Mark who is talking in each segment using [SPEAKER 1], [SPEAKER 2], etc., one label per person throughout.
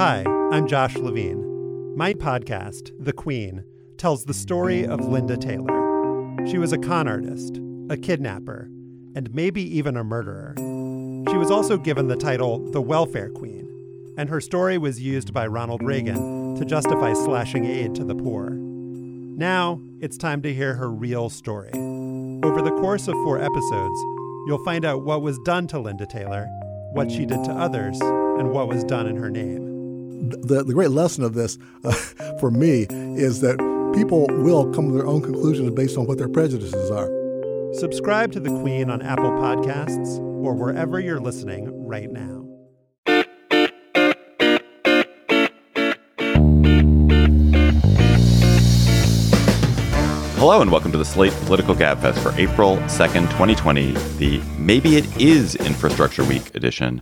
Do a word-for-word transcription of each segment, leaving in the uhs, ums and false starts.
[SPEAKER 1] Hi, I'm Josh Levine. My podcast, The Queen, tells the story of Linda Taylor. She was a con artist, a kidnapper, and maybe even a murderer. She was also given the title the Welfare Queen, and her story was used by Ronald Reagan to justify slashing aid to the poor. Now, it's time to hear her real story. Over the course of four episodes, you'll find out what was done to Linda Taylor, what she did to others, and what was done in her name.
[SPEAKER 2] The, the great lesson of this, uh, for me, is that people will come to their own conclusions based on what their prejudices are.
[SPEAKER 1] Subscribe to The Queen on Apple Podcasts or wherever you're listening right now.
[SPEAKER 3] Hello and welcome to the Slate Political Gabfest for April second, twenty twenty, the Maybe It Is Infrastructure Week edition.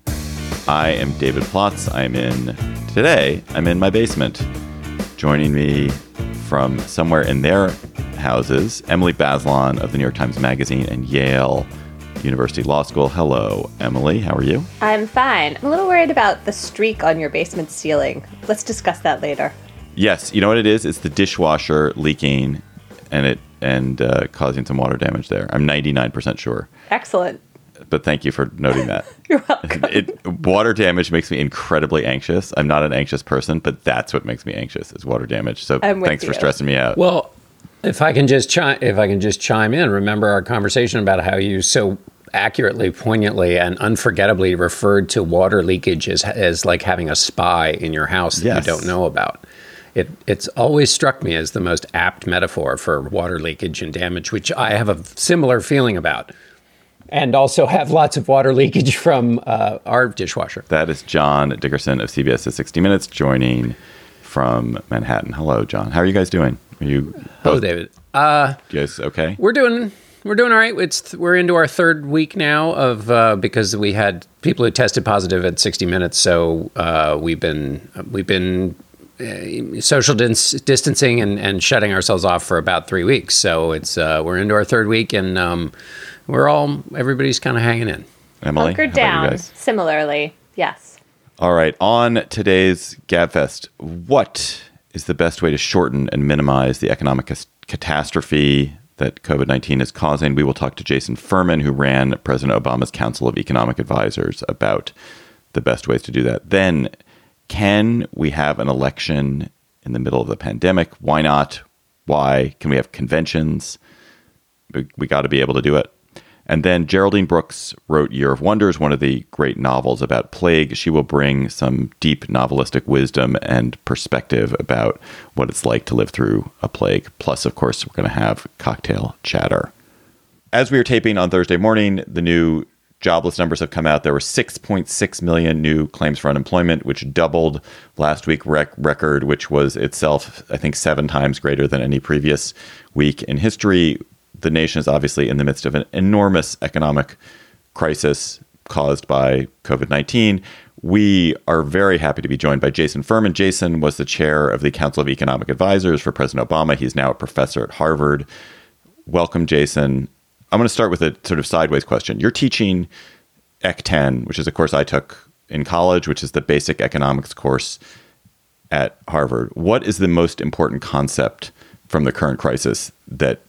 [SPEAKER 3] I am David Plotz. I'm in, today, I'm in my basement. Joining me from somewhere in their houses, Emily Bazelon of the New York Times Magazine and Yale University Law School. Hello, Emily. How are you?
[SPEAKER 4] I'm fine. I'm a little worried about the streak on your basement ceiling. Let's discuss that later.
[SPEAKER 3] Yes. You know what it is? It's the dishwasher leaking and it and uh, causing some water damage there. I'm ninety-nine percent sure.
[SPEAKER 4] Excellent.
[SPEAKER 3] But thank you for noting that.
[SPEAKER 4] You're welcome.
[SPEAKER 3] It, water damage makes me incredibly anxious. I'm not an anxious person, but that's what makes me anxious is water damage. So thanks
[SPEAKER 4] you.
[SPEAKER 3] for stressing me out.
[SPEAKER 5] Well, if I can just chi- if I can just chime in, remember our conversation about how you so accurately, poignantly, and unforgettably referred to water leakage as as like having a spy in your house that
[SPEAKER 3] Yes.
[SPEAKER 5] you don't know about. It it's always struck me as the most apt metaphor for water leakage and damage, which I have a similar feeling about. And also have lots of water leakage from uh, our dishwasher.
[SPEAKER 3] That is John Dickerson of CBS's sixty minutes joining from Manhattan. Hello, John. How are you guys doing? Are you
[SPEAKER 5] Hello,
[SPEAKER 3] both,
[SPEAKER 5] David. Uh,
[SPEAKER 3] you guys okay?
[SPEAKER 5] We're doing we're doing all right. It's we're into our third week now of uh, because we had people who tested positive at sixty minutes, so uh, we've been we've been uh, social dis- distancing and, and shutting ourselves off for about three weeks. So it's uh, we're into our third week and. Um, We're all, everybody's kind of hanging in.
[SPEAKER 3] Emily,
[SPEAKER 4] Hunkered
[SPEAKER 3] how about you
[SPEAKER 4] down,
[SPEAKER 3] guys?
[SPEAKER 4] similarly, yes.
[SPEAKER 3] All right. On today's Gabfest, what is the best way to shorten and minimize the economic cas- catastrophe that COVID nineteen is causing? We will talk to Jason Furman, who ran President Obama's Council of Economic Advisors, about the best ways to do that. Then, can we have an election in the middle of the pandemic? Why not? Why? Can we have conventions? We, we got to be able to do it. And then Geraldine Brooks wrote Year of Wonders, one of the great novels about plague. She will bring some deep novelistic wisdom and perspective about what it's like to live through a plague. Plus, of course, we're going to have cocktail chatter. As we are taping on Thursday morning, the new jobless numbers have come out. There were six point six million new claims for unemployment, which doubled last week's rec- record, which was itself, I think, seven times greater than any previous week in history. The nation is obviously in the midst of an enormous economic crisis caused by COVID nineteen. We are very happy to be joined by Jason Furman. Jason was the chair of the Council of Economic Advisors for President Obama. He's now a professor at Harvard. Welcome, Jason. I'm going to start with a sort of sideways question. You're teaching E C ten, which is a course I took in college, which is the basic economics course at Harvard. What is the most important concept from the current crisis that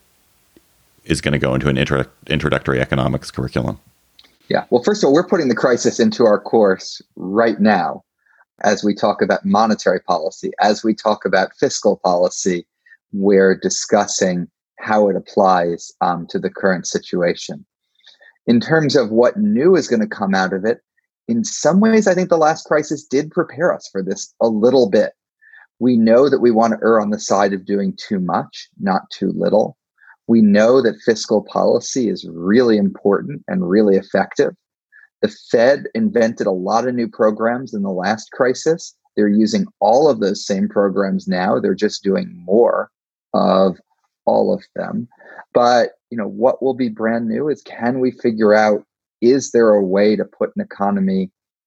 [SPEAKER 3] is going to go into an intro- introductory economics curriculum?
[SPEAKER 6] Yeah. Well, first of all, we're putting the crisis into our course right now as we talk about monetary policy, as we talk about fiscal policy. We're discussing how it applies um, to the current situation. In terms of what new is going to come out of it, in some ways, I think the last crisis did prepare us for this a little bit. We know that we want to err on the side of doing too much, not too little. We know that fiscal policy is really important and really effective. The Fed invented a lot of new programs in the last crisis. They're using all of those same programs now. They're just doing more of all of them. But, you know, what will be brand new is, can we figure out, is there a way to put an economy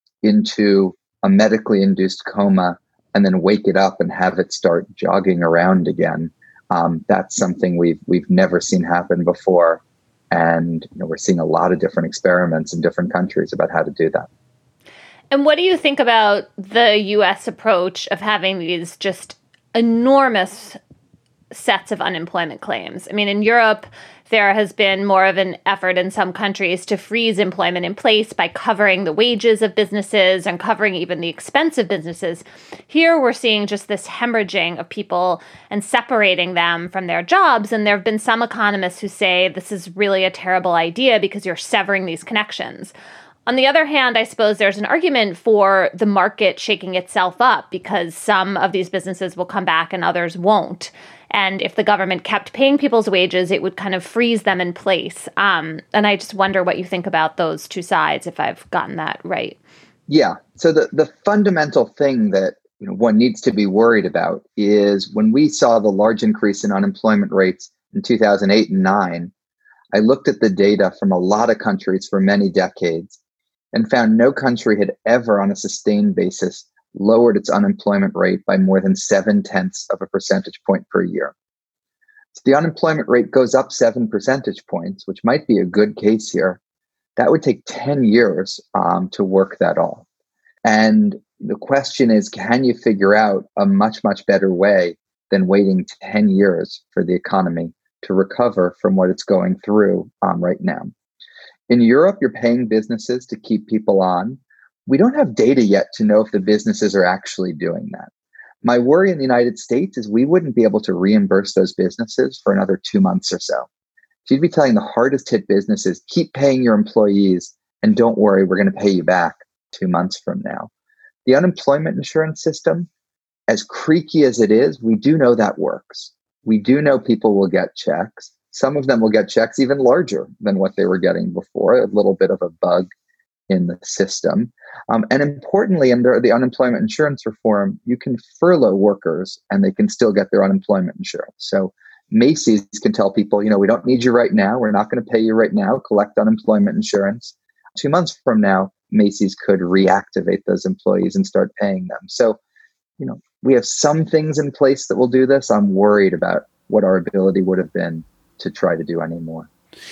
[SPEAKER 6] into a medically induced coma and then wake it up and have it start jogging around again? Um, that's something we've we've never seen happen before, and you know, we're seeing a lot of different experiments in different countries about how to do that.
[SPEAKER 4] And what do you think about the U S approach of having these just enormous sets of unemployment claims? I mean, in Europe, there has been more of an effort in some countries to freeze employment in place by covering the wages of businesses and covering even the expense of businesses. Here, we're seeing just this hemorrhaging of people and separating them from their jobs. And there have been some economists who say this is really a terrible idea because you're severing these connections. On the other hand, I suppose there's an argument for the market shaking itself up because some of these businesses will come back and others won't. And if the government kept paying people's wages, it would kind of freeze them in place. Um, and I just wonder what you think about those two sides, if I've gotten that right.
[SPEAKER 6] Yeah. So the, the fundamental thing that you know one needs to be worried about is when we saw the large increase in unemployment rates in two thousand eight and nine, I looked at the data from a lot of countries for many decades and found no country had ever on a sustained basis lowered its unemployment rate by more than seven tenths of a percentage point per year. So the unemployment rate goes up seven percentage points, which might be a good case here. That would take ten years um, to work that all. And the question is, can you figure out a much, much better way than waiting ten years for the economy to recover from what it's going through um, right now? In Europe, you're paying businesses to keep people on. We don't have data yet to know if the businesses are actually doing that. My worry in the United States is we wouldn't be able to reimburse those businesses for another two months or so. So you'd be telling the hardest hit businesses, keep paying your employees and don't worry, we're going to pay you back two months from now. The unemployment insurance system, as creaky as it is, we do know that works. We do know people will get checks. Some of them will get checks even larger than what they were getting before, a little bit of a bug in the system. Um, and importantly, under the unemployment insurance reform, you can furlough workers and they can still get their unemployment insurance. So Macy's can tell people, you know, we don't need you right now. We're not going to pay you right now. Collect unemployment insurance. Two months from now, Macy's could reactivate those employees and start paying them. So, you know, we have some things in place that will do this. I'm worried about what our ability would have been to try to do any more.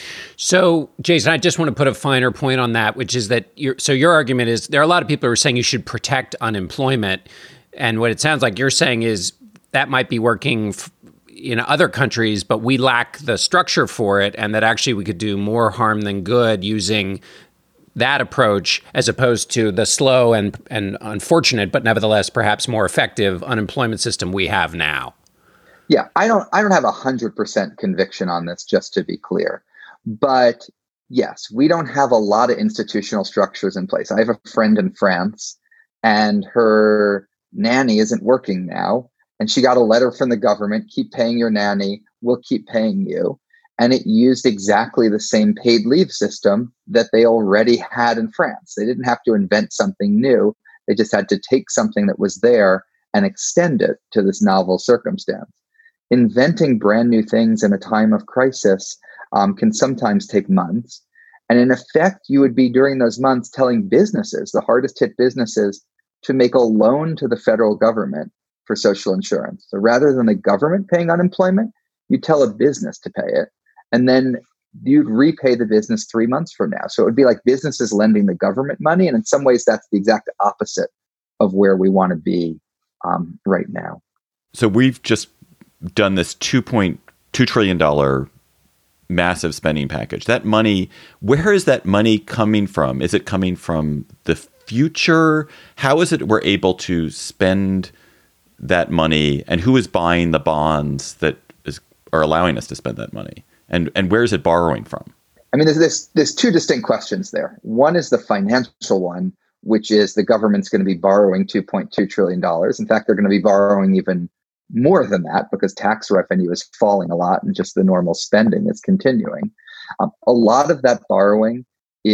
[SPEAKER 5] So, Jason, I just want to put a finer point on that, which is that you're, so your argument is there are a lot of people who are saying you should protect unemployment. And what it sounds like you're saying is that might be working f- in other countries, but we lack the structure for it, and that actually we could do more harm than good using that approach as opposed to the slow and, and unfortunate, but nevertheless perhaps more effective unemployment system we have now.
[SPEAKER 6] Yeah, I don't I don't have one hundred percent conviction on this, just to be clear. But yes, we don't have a lot of institutional structures in place. I have a friend in France and her nanny isn't working now. And she got a letter from the government, keep paying your nanny, we'll keep paying you. And it used exactly the same paid leave system that they already had in France. They didn't have to invent something new. They just had to take something that was there and extend it to this novel circumstance. Inventing brand new things in a time of crisis um, can sometimes take months. And in effect, you would be during those months telling businesses, the hardest hit businesses, to make a loan to the federal government for social insurance. So rather than the government paying unemployment, you tell a business to pay it. And then you'd repay the business three months from now. So it would be like businesses lending the government money. And in some ways, that's the exact opposite of where we want to be um, right now.
[SPEAKER 3] So we've just done this two point two trillion dollars massive spending package. That money, where is that money coming from? Is it coming from the future? How is it we're able to spend that money, and who is buying the bonds that is are allowing us to spend that money? And and where is it borrowing from?
[SPEAKER 6] I mean, there's, there's, there's two distinct questions there. One is the financial one, which is the government's going to be borrowing two point two trillion dollars. In fact, they're going to be borrowing even more than that because tax revenue is falling a lot and just the normal spending is continuing. Um, a lot of that borrowing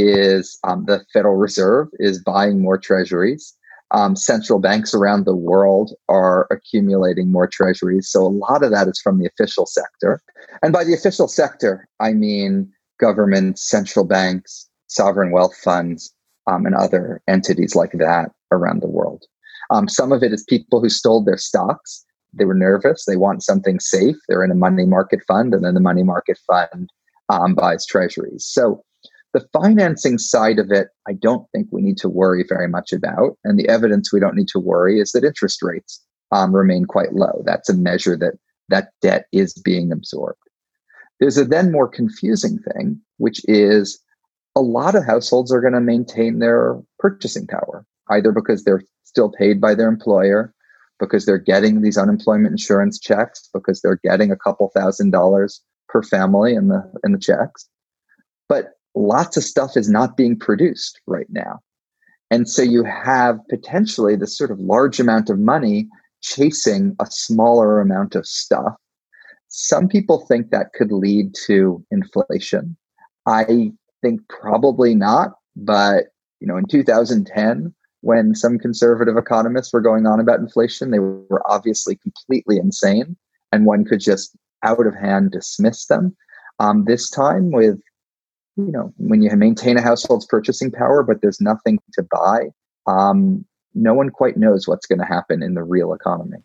[SPEAKER 6] is um, the Federal Reserve is buying more treasuries. Um, central banks around the world are accumulating more treasuries. So a lot of that is from the official sector. And by the official sector, I mean governments, central banks, sovereign wealth funds, um, and other entities like that around the world. Um, some of it is people who stole their stocks. They were nervous. They want something safe. They're in a money market fund, and then the money market fund um, buys treasuries. So The financing side of it, I don't think we need to worry very much about. And the evidence we don't need to worry is that interest rates um, remain quite low. That's a measure that that debt is being absorbed. There's a then more confusing thing, which is a lot of households are going to maintain their purchasing power, either because they're still paid by their employer, because they're getting these unemployment insurance checks, because they're getting a couple thousand dollars per family in the in the checks. But lots of stuff is not being produced right now. And so you have potentially this sort of large amount of money chasing a smaller amount of stuff. Some people think that could lead to inflation. I think probably not. But, you know, in two thousand ten, when some conservative economists were going on about inflation, they were obviously completely insane, and one could just out of hand dismiss them. Um, this time with, you know, when you maintain a household's purchasing power, but there's nothing to buy, um, no one quite knows what's going to happen in the real economy.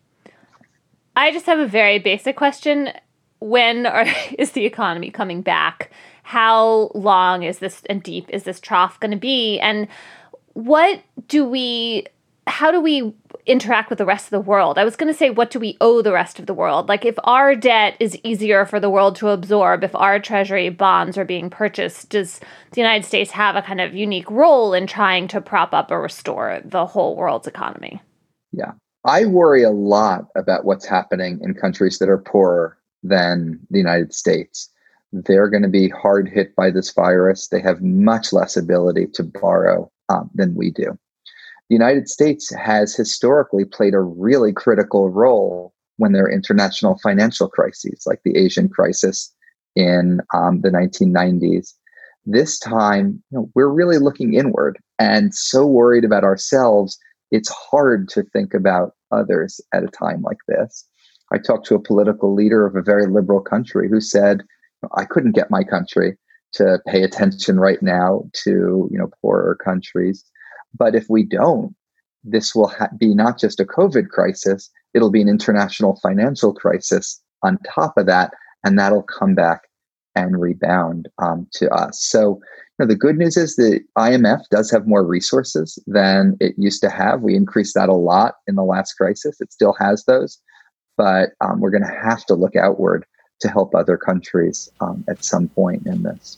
[SPEAKER 4] I just have a very basic question. When are, is the economy coming back? How long is this and deep is this trough going to be? And what do we, how do we interact with the rest of the world? I was going to say, what do we owe the rest of the world? Like, if our debt is easier for the world to absorb, if our treasury bonds are being purchased, does the United States have a kind of unique role in trying to prop up or restore the whole world's economy?
[SPEAKER 6] Yeah. I worry a lot about what's happening in countries that are poorer than the United States. They're going to be hard hit by this virus. They have much less ability to borrow um, than we do. The United States has historically played a really critical role when there are international financial crises, like the Asian crisis in um, the nineteen nineties. This time, you know, we're really looking inward and so worried about ourselves, it's hard to think about others at a time like this. I talked to a political leader of a very liberal country who said, I couldn't get my country to pay attention right now to, you know, poorer countries. But if we don't, this will ha- be not just a COVID crisis, it'll be an international financial crisis on top of that, and that'll come back and rebound um, to us. So, you know, the good news is the I M F does have more resources than it used to have. We increased that a lot in the last crisis. It still has those, but um, we're going to have to look outward to help other countries um, at some point in this.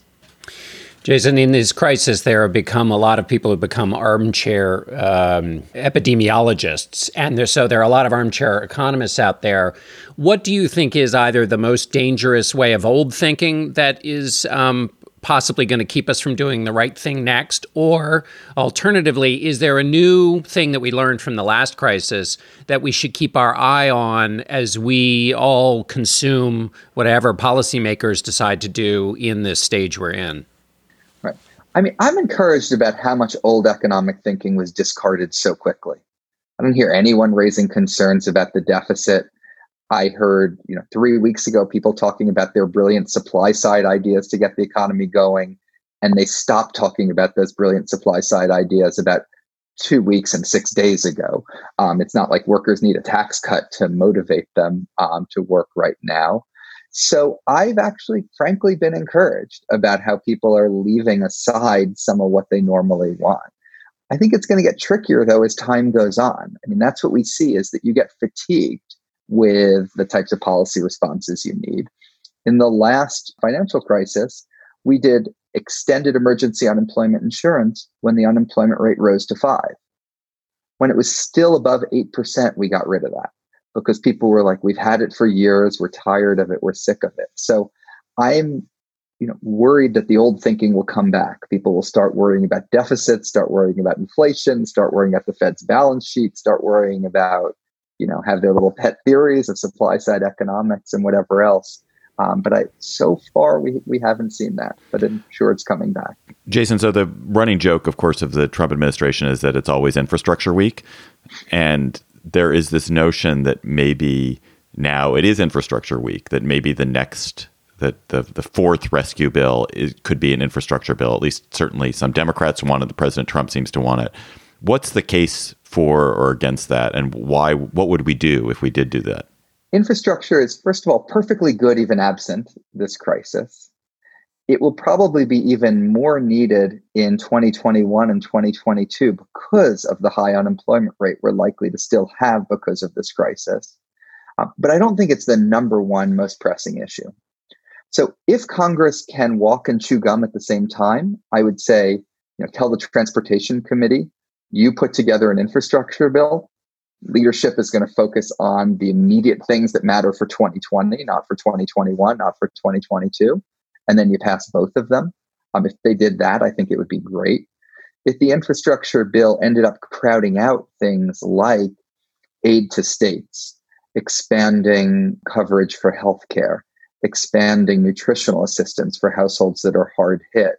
[SPEAKER 5] Jason, in this crisis, there have become a lot of people who become armchair um, epidemiologists. And there, so there are a lot of armchair economists out there. What do you think is either the most dangerous way of old thinking that is um, possibly going to keep us from doing the right thing next? Or alternatively, is there a new thing that we learned from the last crisis that we should keep our eye on as we all consume whatever policymakers decide to do in this stage we're in?
[SPEAKER 6] Right. I mean, I'm encouraged about how much old economic thinking was discarded so quickly. I don't hear anyone raising concerns about the deficit. I heard, you know, three weeks ago, people talking about their brilliant supply side ideas to get the economy going. And they stopped talking about those brilliant supply side ideas about two weeks and six days ago. Um, it's not like workers need a tax cut to motivate them um, to work right now. So I've actually, frankly, been encouraged about how people are leaving aside some of what they normally want. I think it's going to get trickier, though, as time goes on. I mean, that's what we see is that you get fatigued with the types of policy responses you need. In the last financial crisis, we did extended emergency unemployment insurance when the unemployment rate rose to five. When it was still above eight percent, we got rid of that, because people were like, we've had it for years, we're tired of it, we're sick of it. So I'm, you know, worried that the old thinking will come back. People will start worrying about deficits, start worrying about inflation, start worrying about the Fed's balance sheet, start worrying about, you know, have their little pet theories of supply side economics and whatever else. Um, but I, so far, we we haven't seen that, but I'm sure it's coming back.
[SPEAKER 3] Jason, so the running joke, of course, of the Trump administration is that it's always infrastructure week. And there is this notion that maybe now it is infrastructure week, that maybe the next, that the, the fourth rescue bill is, could be an infrastructure bill. At least certainly some Democrats want it. The President Trump seems to want it. What's the case for or against that? And why? What would we do if we did do that?
[SPEAKER 6] Infrastructure is, first of all, perfectly good, even absent this crisis. it will probably be even more needed in twenty twenty-one and twenty twenty-two because of the high unemployment rate we're likely to still have because of this crisis. Uh, but I don't think it's the number one most pressing issue. So if Congress can walk and chew gum at the same time, I would say, you know, tell the Transportation Committee, you put together an infrastructure bill. Leadership is going to focus on the immediate things that matter for twenty twenty, not for twenty twenty-one, not for twenty twenty-two. And then you pass both of them. Um, if they did that, I think it would be great. If the infrastructure bill ended up crowding out things like aid to states, expanding coverage for healthcare, expanding nutritional assistance for households that are hard hit,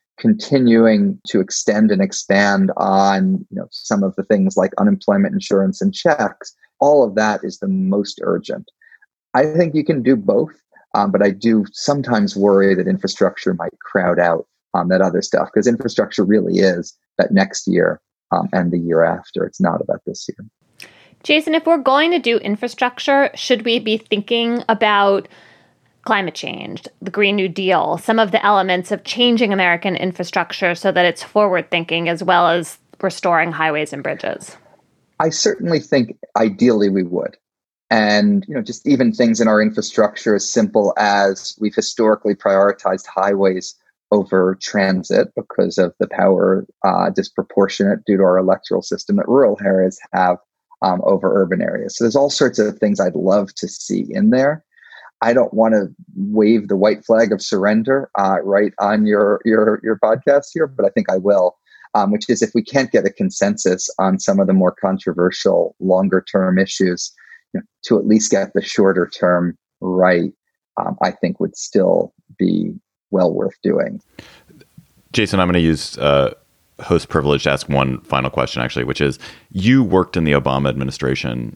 [SPEAKER 6] continuing to extend and expand on, you know, some of the things like unemployment insurance and checks, all of that is the most urgent. I think you can do both. Um, but I do sometimes worry that infrastructure might crowd out um, that other stuff, because infrastructure really is that next year um, and the year after. It's not about this year.
[SPEAKER 4] Jason, if we're going to do infrastructure, should we be thinking about climate change, the Green New Deal, some of the elements of changing American infrastructure so that it's forward thinking as well as restoring highways and bridges?
[SPEAKER 6] I certainly think ideally we would. And, you know, just even things in our infrastructure as simple as we've historically prioritized highways over transit because of the power uh, disproportionate due to our electoral system that rural areas have um, over urban areas. So there's all sorts of things I'd love to see in there. I don't want to wave the white flag of surrender uh, right on your, your, your podcast here, but I think I will, um, which is if we can't get a consensus on some of the more controversial longer term issues, you know, to at least get the shorter term right, um, I think would still be well worth doing.
[SPEAKER 3] Jason, I'm going to use uh, host privilege to ask one final question, actually, which is, you worked in the Obama administration.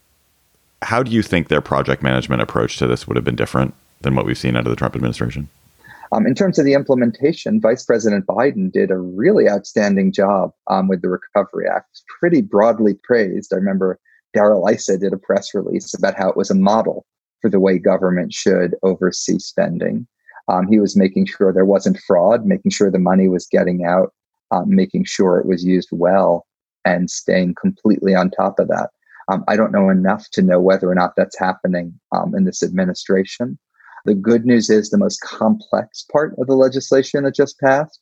[SPEAKER 3] How do you think their project management approach to this would have been different than what we've seen out of the Trump administration?
[SPEAKER 6] Um, in terms of the implementation, Vice President Biden did a really outstanding job um, with the Recovery Act, pretty broadly praised. I remember Darrell Issa did a press release about how it was a model for the way government should oversee spending. Um, he was making sure there wasn't fraud, making sure the money was getting out, um, making sure it was used well, and staying completely on top of that. Um, I don't know enough to know whether or not that's happening um, in this administration. The good news is the most complex part of the legislation that just passed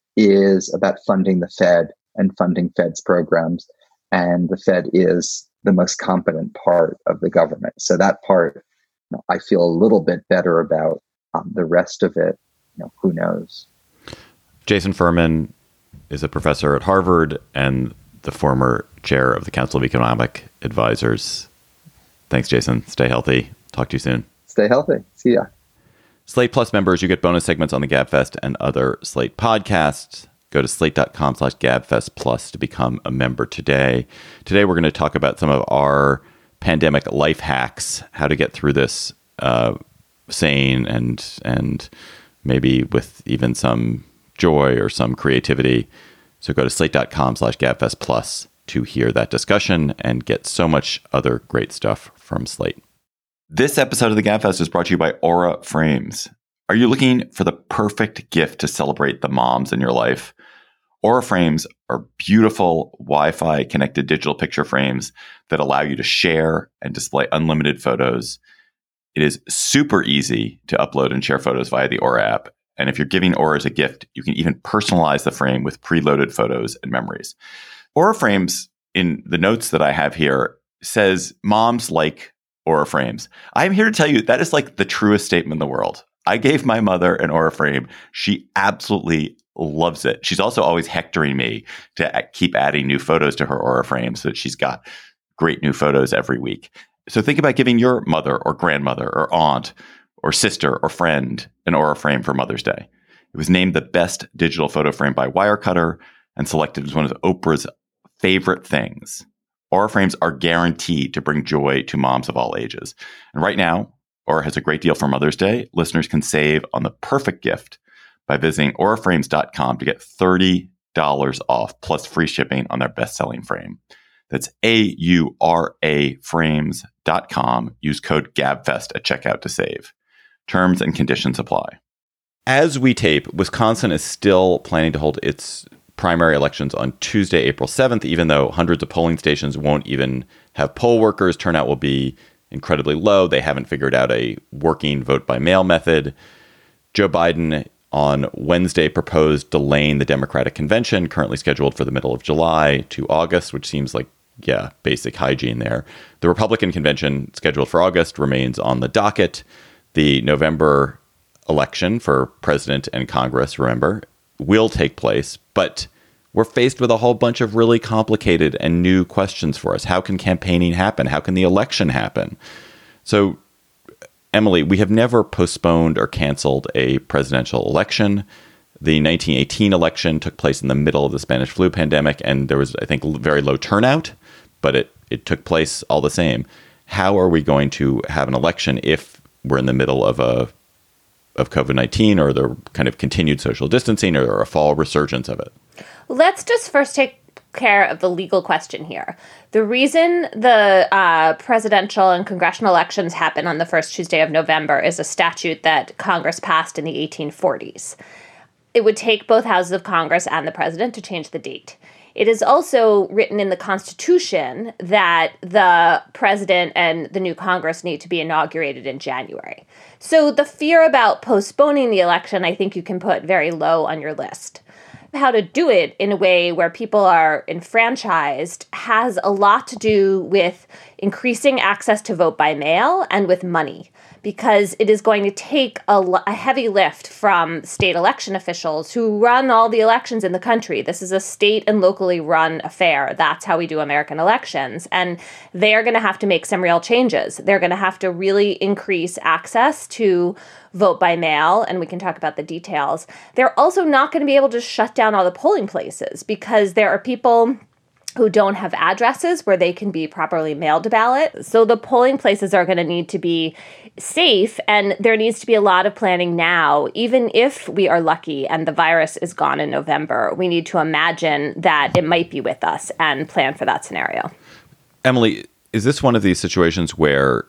[SPEAKER 6] is about funding the Fed and funding Fed's programs. And the Fed is the most competent part of the government. So that part, you know, I feel a little bit better about. Um, the rest of it, you know, who knows?
[SPEAKER 3] Jason Furman is a professor at Harvard and the former chair of the Council of Economic Advisors. Thanks, Jason. Stay healthy. Talk to you soon.
[SPEAKER 6] Stay healthy. See ya.
[SPEAKER 3] Slate Plus members, you get bonus segments on the GabFest and other Slate podcasts. Go to slate.com slash GabFest Plus to become a member today. Today, we're going to talk about some of our pandemic life hacks, how to get through this uh, sane and and maybe with even some joy or some creativity. So go to slate.com slash GabFest Plus to hear that discussion and get so much other great stuff from Slate. This episode of the GabFest is brought to you by Aura Frames. Are you looking for the perfect gift to celebrate the moms in your life? Aura Frames are beautiful Wi-Fi connected digital picture frames that allow you to share and display unlimited photos. It is super easy to upload and share photos via the Aura app. And if you're giving Aura as a gift, you can even personalize the frame with preloaded photos and memories. Aura Frames, in the notes that I have here, says moms like Aura Frames. I'm here to tell you that is like the truest statement in the world. I gave my mother an Aura frame. She absolutely loves it. She's also always hectoring me to keep adding new photos to her Aura frame so that she's got great new photos every week. So think about giving your mother or grandmother or aunt or sister or friend an Aura frame for Mother's Day. It was named the best digital photo frame by Wirecutter and selected as one of Oprah's favorite things. Aura frames are guaranteed to bring joy to moms of all ages. And right now, Aura has a great deal for Mother's Day. Listeners can save on the perfect gift by visiting aura frames dot com to get thirty dollars off plus free shipping on their best-selling frame. That's A U R A frames dot com. Use code GABFEST at checkout to save. Terms and conditions apply. As we tape, Wisconsin is still planning to hold its primary elections on Tuesday, April seventh, even though hundreds of polling stations won't even have poll workers. Turnout will be incredibly low. They haven't figured out a working vote by mail method. Joe Biden on Wednesday proposed delaying the Democratic convention, currently scheduled for the middle of July, to August, which seems like, yeah, basic hygiene there. The Republican convention, scheduled for August, remains on the docket. The November election for president and Congress, remember, will take place, but we're faced with a whole bunch of really complicated and new questions for us. How can campaigning happen? How can the election happen? So, Emily, we have never postponed or canceled a presidential election. The nineteen eighteen election took place in the middle of the Spanish flu pandemic, and there was, I think, very low turnout, but it, it took place all the same. How are we going to have an election if we're in the middle of a of COVID nineteen or the kind of continued social distancing or a fall resurgence of it?
[SPEAKER 4] Let's just first take care of the legal question here. The reason the uh, presidential and congressional elections happen on the first Tuesday of November is a statute that Congress passed in the eighteen forties. It would take both houses of Congress and the president to change the date. It is also written in the Constitution that the president and the new Congress need to be inaugurated in January. So the fear about postponing the election, I think you can put very low on your list. How to do it in a way where people are enfranchised has a lot to do with increasing access to vote by mail and with money, because it is going to take a, a heavy lift from state election officials who run all the elections in the country. This is a state and locally run affair. That's how we do American elections. And they're going to have to make some real changes. They're going to have to really increase access to vote by mail, and we can talk about the details. They're also not going to be able to shut down all the polling places because there are people who don't have addresses where they can be properly mailed a ballot. So the polling places are going to need to be safe, and there needs to be a lot of planning now. Even if we are lucky and the virus is gone in November, we need to imagine that it might be with us and plan for that scenario.
[SPEAKER 3] Emily, is this one of these situations where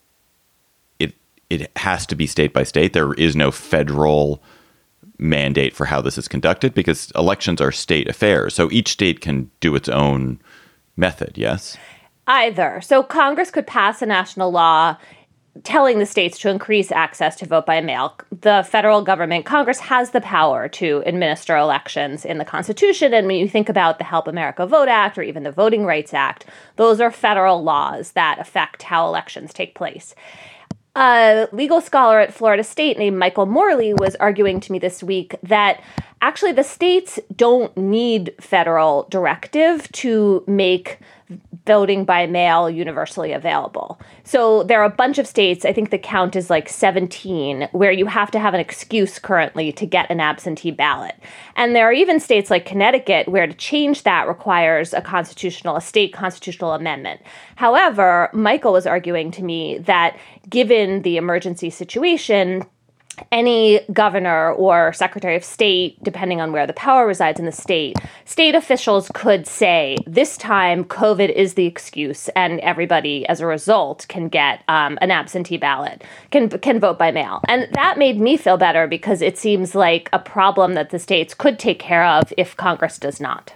[SPEAKER 3] it it has to be state by state? There is no federal mandate for how this is conducted because elections are state affairs. So each state can do its own method, yes?
[SPEAKER 4] Either. So Congress could pass a national law telling the states to increase access to vote by mail. The federal government, Congress, has the power to administer elections in the Constitution. And when you think about the Help America Vote Act or even the Voting Rights Act, those are federal laws that affect how elections take place. A legal scholar at Florida State named Michael Morley was arguing to me this week that actually the states don't need federal directive to make voting by mail universally available. So there are a bunch of states, I think the count is like seventeen, where you have to have an excuse currently to get an absentee ballot. And there are even states like Connecticut where to change that requires a constitutional, a state constitutional amendment. However, Michael was arguing to me that given the emergency situation, any governor or secretary of state, depending on where the power resides in the state, state officials could say, this time COVID is the excuse, and everybody, as a result, can get um, an absentee ballot, can can vote by mail. And that made me feel better because it seems like a problem that the states could take care of if Congress does not.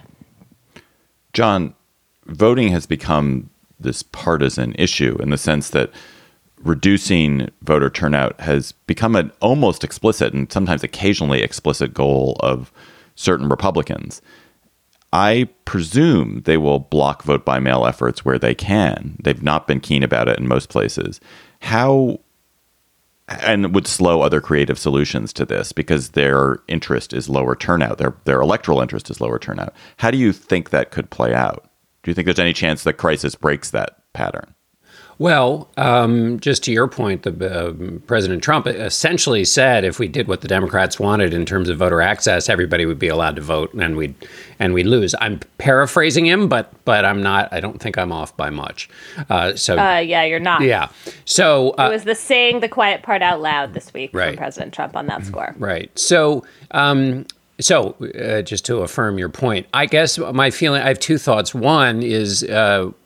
[SPEAKER 3] John, voting has become this partisan issue in the sense that reducing voter turnout has become an almost explicit and sometimes occasionally explicit goal of certain Republicans. I presume they will block vote by mail efforts where they can. They've not been keen about it in most places. How, and would slow other creative solutions to this because their interest is lower turnout. Their, their electoral interest is lower turnout. How do you think that could play out? Do you think there's any chance that crisis breaks that pattern?
[SPEAKER 5] Well, um, just to your point, the, uh, President Trump essentially said if we did what the Democrats wanted in terms of voter access, everybody would be allowed to vote and we'd and we'd lose. I'm paraphrasing him, but but I'm not. I don't think I'm off by much. Uh, so
[SPEAKER 4] uh, yeah, you're not.
[SPEAKER 5] Yeah. So uh,
[SPEAKER 4] it was the saying the quiet part out loud this week
[SPEAKER 5] right.
[SPEAKER 4] from President Trump on that score.
[SPEAKER 5] Right. So. Um, So uh, just to affirm your point, I guess my feeling, I have two thoughts. One is uh,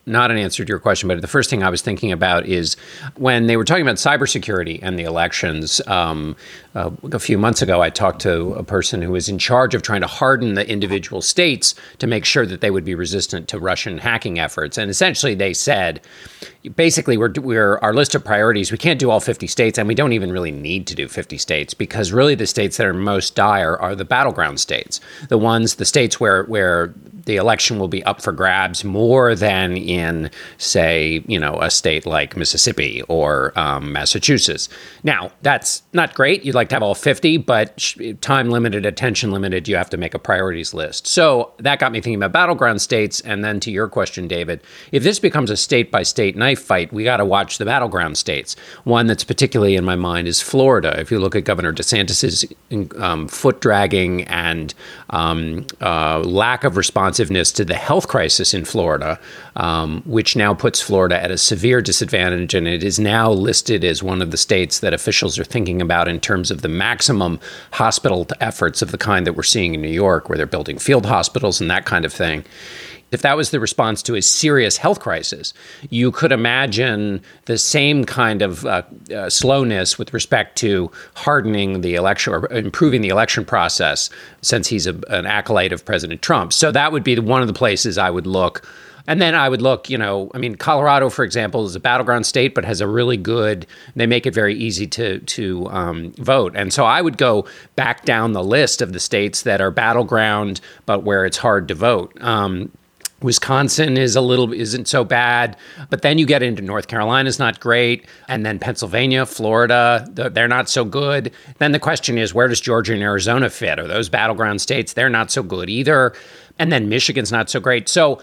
[SPEAKER 5] not an answer to your question, but the first thing I was thinking about is when they were talking about cybersecurity and the elections. Um, uh, a few months ago, I talked to a person who was in charge of trying to harden the individual states to make sure that they would be resistant to Russian hacking efforts. And essentially, they said, basically, we're, we're our list of priorities. We can't do all fifty states, and we don't even really need to do fifty states, because really the states that are most dire are the battleground states, the ones, the states where where the election will be up for grabs more than in, say, you know, a state like Mississippi or um, Massachusetts. Now, that's not great. You'd like to have all fifty, but time limited, attention limited, you have to make a priorities list. So that got me thinking about battleground states. And then to your question, David, if this becomes a state by state knife fight, we got to watch the battleground states. One that's particularly in my mind is Florida. If you look at Governor DeSantis's um, foot dragging and um, uh, lack of responsiveness to the health crisis in Florida, um, which now puts Florida at a severe disadvantage. And it is now listed as one of the states that officials are thinking about in terms of the maximum hospital efforts of the kind that we're seeing in New York, where they're building field hospitals and that kind of thing. If that was the response to a serious health crisis, you could imagine the same kind of uh, uh, slowness with respect to hardening the election or improving the election process, since he's a, an acolyte of President Trump. So that would be the, one of the places I would look. And then I would look, you know, I mean, Colorado, for example, is a battleground state, but has a really good, they make it very easy to to um, vote. And so I would go back down the list of the states that are battleground, but where it's hard to vote. Um, Wisconsin is a little isn't so bad, but then you get into North Carolina's not great, and then Pennsylvania, Florida, they're not so good. Then the question is, where does Georgia and Arizona fit? Are those battleground states? They're not so good either. And then Michigan's not so great. So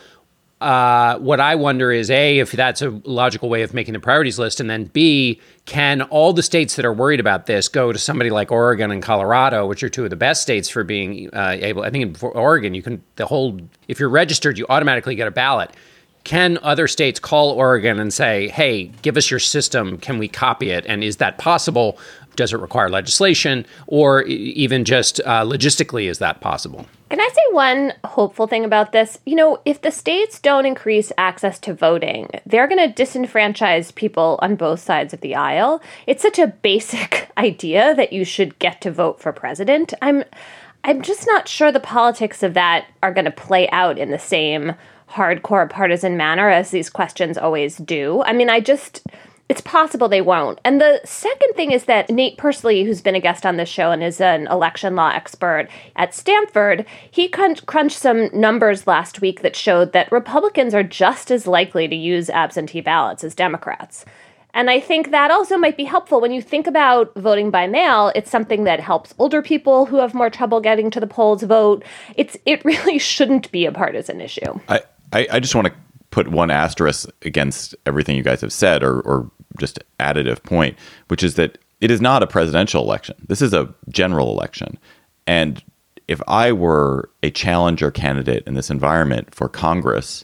[SPEAKER 5] uh, what I wonder is, A, if that's a logical way of making the priorities list, and then B, can all the states that are worried about this go to somebody like Oregon and Colorado, which are two of the best states for being uh, able, I think in Oregon, you can, the whole, if you're registered, you automatically get a ballot. Can other states call Oregon and say, hey, give us your system, can we copy it? And is that possible? Does it require legislation? Or even just uh, logistically, is that possible?
[SPEAKER 4] Can I say one hopeful thing about this? You know, if the states don't increase access to voting, they're going to disenfranchise people on both sides of the aisle. It's such a basic idea that you should get to vote for president. I'm, I'm just not sure the politics of that are going to play out in the same hardcore partisan manner as these questions always do. I mean, I just... It's possible they won't. And the second thing is that Nate Persily, who's been a guest on this show and is an election law expert at Stanford, he crunched some numbers last week that showed that Republicans are just as likely to use absentee ballots as Democrats. And I think that also might be helpful when you think about voting by mail. It's something that helps older people who have more trouble getting to the polls vote. It's it really shouldn't be a partisan issue.
[SPEAKER 3] I, I, I just want to put one asterisk against everything you guys have said, or, or just additive point, which is that it is not a presidential election. This is a general election. And if I were a challenger candidate in this environment for Congress,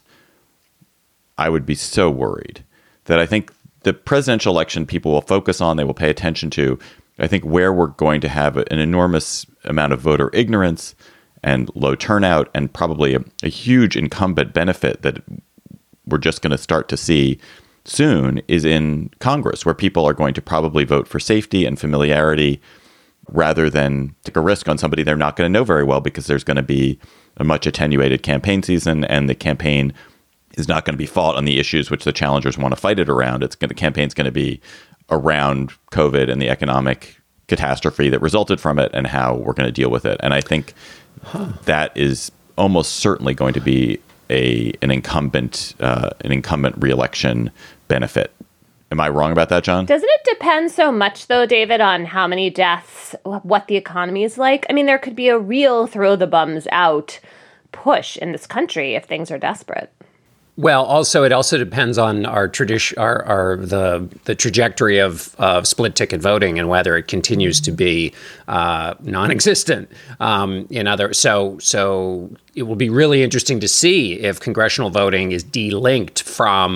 [SPEAKER 3] I would be so worried that I think the presidential election people will focus on, they will pay attention to. I think where we're going to have an enormous amount of voter ignorance and low turnout, and probably a, a huge incumbent benefit that we're just going to start to see soon, is in Congress, where people are going to probably vote for safety and familiarity rather than take a risk on somebody they're not going to know very well, because there's going to be a much attenuated campaign season, and the campaign is not going to be fought on the issues which the challengers want to fight it around. It's going to, the campaign's going to be around COVID and the economic catastrophe that resulted from it and how we're going to deal with it. And I think huh. that is almost certainly going to be a an incumbent uh, an incumbent reelection benefit. Am I wrong about that, John?
[SPEAKER 4] Doesn't it depend so much, though, David, on how many deaths, what the economy is like? I mean, there could be a real throw the bums out push in this country if things are desperate.
[SPEAKER 5] Well, also, it also depends on our tradition, our, our the the trajectory of, of split ticket voting and whether it continues to be uh, non-existent. Um, in other, so so it will be really interesting to see if congressional voting is delinked from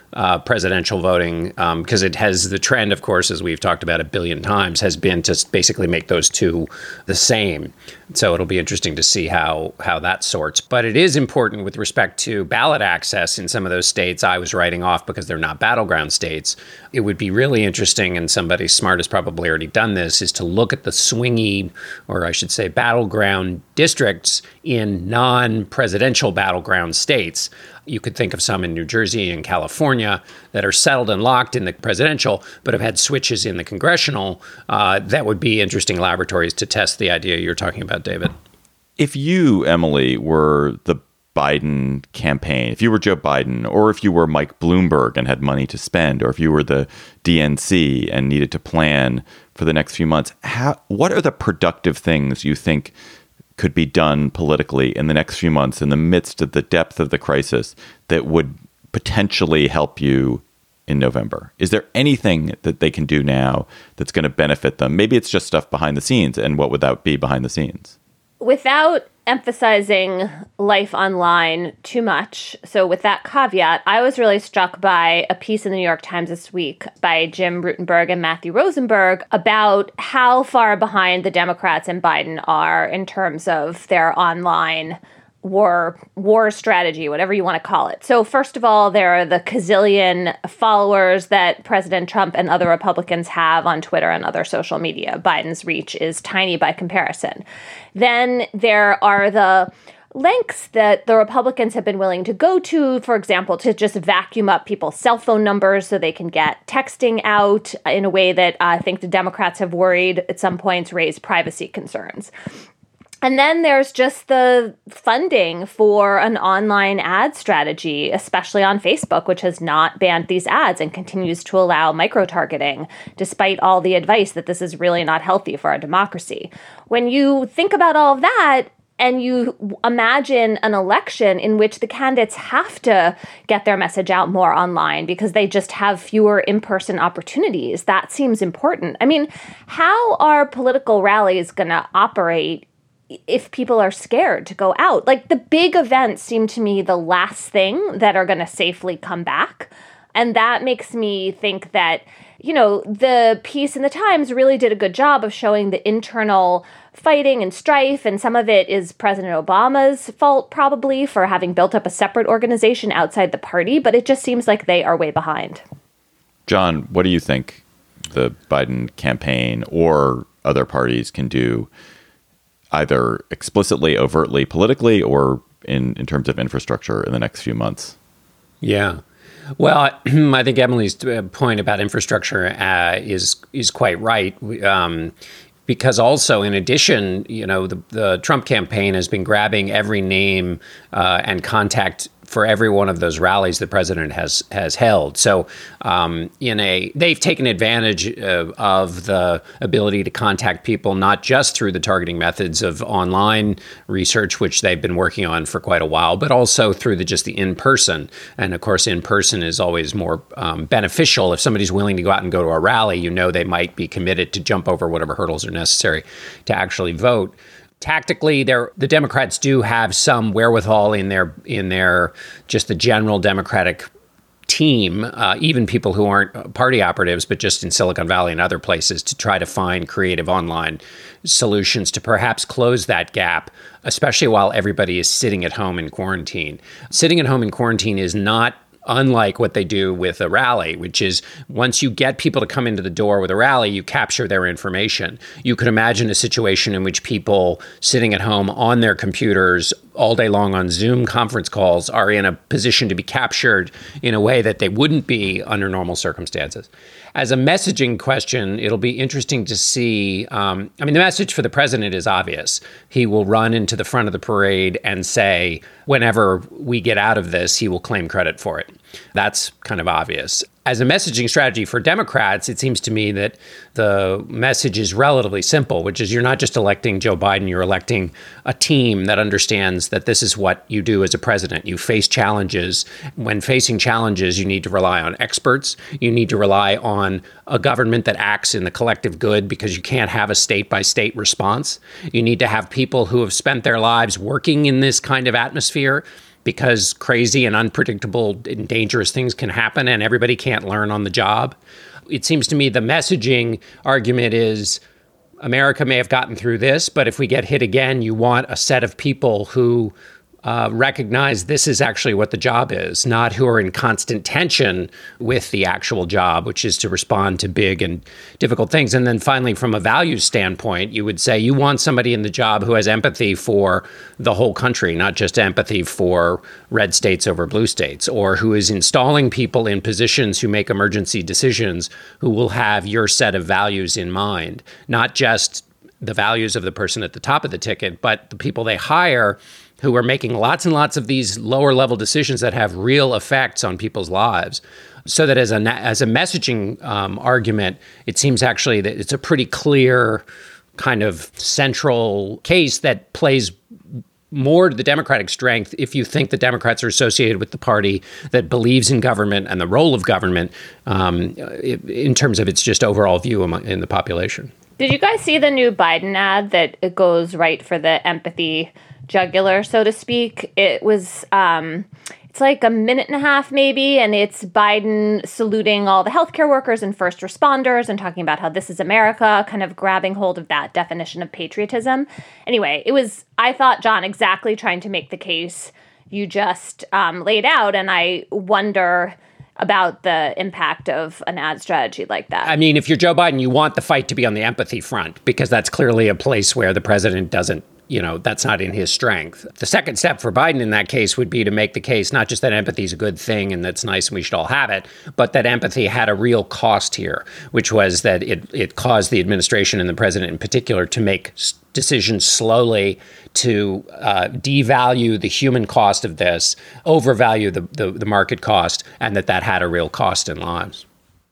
[SPEAKER 5] uh, presidential voting, because um, it has the trend, of course, as we've talked about a billion times, has been to basically make those two the same. So it'll be interesting to see how how that sorts. But it is important with respect to ballot access in some of those states I was writing off because they're not battleground states. It would be really interesting, and somebody smart has probably already done this, is to look at the swingy, or I should say battleground districts in non-presidential battleground states. You could think of some in New Jersey and California that are settled and locked in the presidential, but have had switches in the congressional. Uh, that would be interesting laboratories to test the idea you're talking about, David.
[SPEAKER 3] If you, Emily, were the Biden campaign, if you were Joe Biden, or if you were Mike Bloomberg and had money to spend, or if you were the D N C and needed to plan for the next few months, how, what are the productive things you think could be done politically in the next few months in the midst of the depth of the crisis that would potentially help you in November? Is there anything that they can do now that's going to benefit them? Maybe it's just stuff behind the scenes. And what would that be behind the scenes?
[SPEAKER 4] Without emphasizing life online too much, so with that caveat, I was really struck by a piece in the New York Times this week by Jim Rutenberg and Matthew Rosenberg about how far behind the Democrats and Biden are in terms of their online war war strategy, whatever you want to call it. So first of all, there are the gazillion followers that President Trump and other Republicans have on Twitter and other social media. Biden's reach is tiny by comparison. Then there are the lengths that the Republicans have been willing to go to, for example, to just vacuum up people's cell phone numbers so they can get texting out in a way that I think the Democrats have worried at some points raised privacy concerns. And then there's just the funding for an online ad strategy, especially on Facebook, which has not banned these ads and continues to allow micro-targeting, despite all the advice that this is really not healthy for our democracy. When you think about all of that, and you imagine an election in which the candidates have to get their message out more online because they just have fewer in-person opportunities, that seems important. I mean, how are political rallies going to operate if people are scared to go out? Like, the big events seem to me the last thing that are going to safely come back. And that makes me think that, you know, the piece in the Times really did a good job of showing the internal fighting and strife. And some of it is President Obama's fault, probably, for having built up a separate organization outside the party. But it just seems like they are way behind.
[SPEAKER 3] John, what do you think the Biden campaign or other parties can do, either explicitly, overtly, politically, or in, in terms of infrastructure in the next few months?
[SPEAKER 5] Yeah. Well, I think Emily's point about infrastructure uh, is is quite right. Um, because also, in addition, you know, the, the Trump campaign has been grabbing every name uh, and contact for every one of those rallies the president has has held. So um, in a they've taken advantage uh, of the ability to contact people, not just through the targeting methods of online research, which they've been working on for quite a while, but also through the just the in-person. And of course, in-person is always more um, beneficial. If somebody's willing to go out and go to a rally, you know they might be committed to jump over whatever hurdles are necessary to actually vote. Tactically, the Democrats do have some wherewithal in their in their just the general Democratic team, uh, even people who aren't party operatives, but just in Silicon Valley and other places, to try to find creative online solutions to perhaps close that gap, especially while everybody is sitting at home in quarantine. Sitting at home in quarantine is not unlike what they do with a rally, which is once you get people to come into the door with a rally, you capture their information. You could imagine a situation in which people sitting at home on their computers all day long on Zoom conference calls are in a position to be captured in a way that they wouldn't be under normal circumstances. As a messaging question, it'll be interesting to see. Um, I mean, the message for the president is obvious. He will run into the front of the parade and say, whenever we get out of this, he will claim credit for it. That's kind of obvious. As a messaging strategy for Democrats, it seems to me that the message is relatively simple, which is you're not just electing Joe Biden, you're electing a team that understands that this is what you do as a president. You face challenges. When facing challenges, you need to rely on experts. You need to rely on a government that acts in the collective good, because you can't have a state-by-state response. You need to have people who have spent their lives working in this kind of atmosphere because crazy and unpredictable and dangerous things can happen and everybody can't learn on the job. It seems to me the messaging argument is America may have gotten through this, but if we get hit again, you want a set of people who Uh, recognize this is actually what the job is, not who are in constant tension with the actual job, which is to respond to big and difficult things. And then finally, from a values standpoint, you would say you want somebody in the job who has empathy for the whole country, not just empathy for red states over blue states, or who is installing people in positions who make emergency decisions who will have your set of values in mind, not just the values of the person at the top of the ticket, but the people they hire who are making lots and lots of these lower level decisions that have real effects on people's lives. So that as a as a messaging um, argument, it seems actually that it's a pretty clear kind of central case that plays more to the Democratic strength if you think the Democrats are associated with the party that believes in government and the role of government um, in terms of its just overall view among, in the population.
[SPEAKER 4] Did you guys see the new Biden ad that it goes right for the empathy jugular, so to speak? It was, um, it's like a minute and a half maybe, and it's Biden saluting all the healthcare workers and first responders and talking about how this is America, kind of grabbing hold of that definition of patriotism. Anyway, it was, I thought, John, exactly trying to make the case you just um, laid out, and I wonder about the impact of an ad strategy like that.
[SPEAKER 5] I mean, if you're Joe Biden, you want the fight to be on the empathy front, because that's clearly a place where the president doesn't, you know, that's not in his strength. The second step for Biden in that case would be to make the case not just that empathy is a good thing and that's nice and we should all have it, but that empathy had a real cost here, which was that it, it caused the administration and the president in particular to make decisions slowly to uh, devalue the human cost of this, overvalue the, the, the market cost, and that that had a real cost in lives.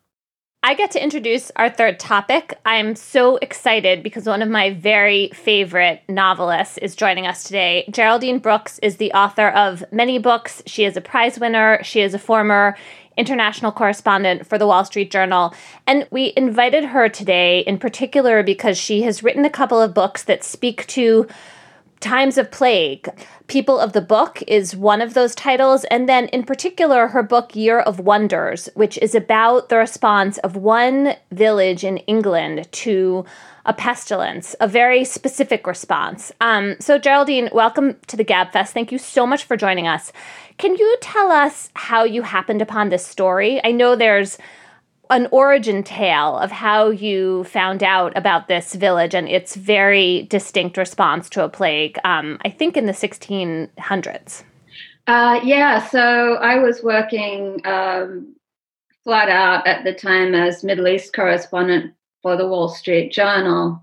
[SPEAKER 4] I get to introduce our third topic. I'm so excited because one of my very favorite novelists is joining us today. Geraldine Brooks is the author of many books. She is a prize winner. She is a former international correspondent for the Wall Street Journal. And we invited her today in particular because she has written a couple of books that speak to times of plague. People of the Book is one of those titles. And then in particular, her book, Year of Wonders, which is about the response of one village in England to a pestilence, a very specific response. Um, so Geraldine, welcome to the GabFest. Thank you so much for joining us. Can you tell us how you happened upon this story? I know there's an origin tale of how you found out about this village and its very distinct response to a plague, um, I think in the sixteen hundreds.
[SPEAKER 7] Uh, yeah, so I was working um, flat out at the time as Middle East correspondent for the Wall Street Journal.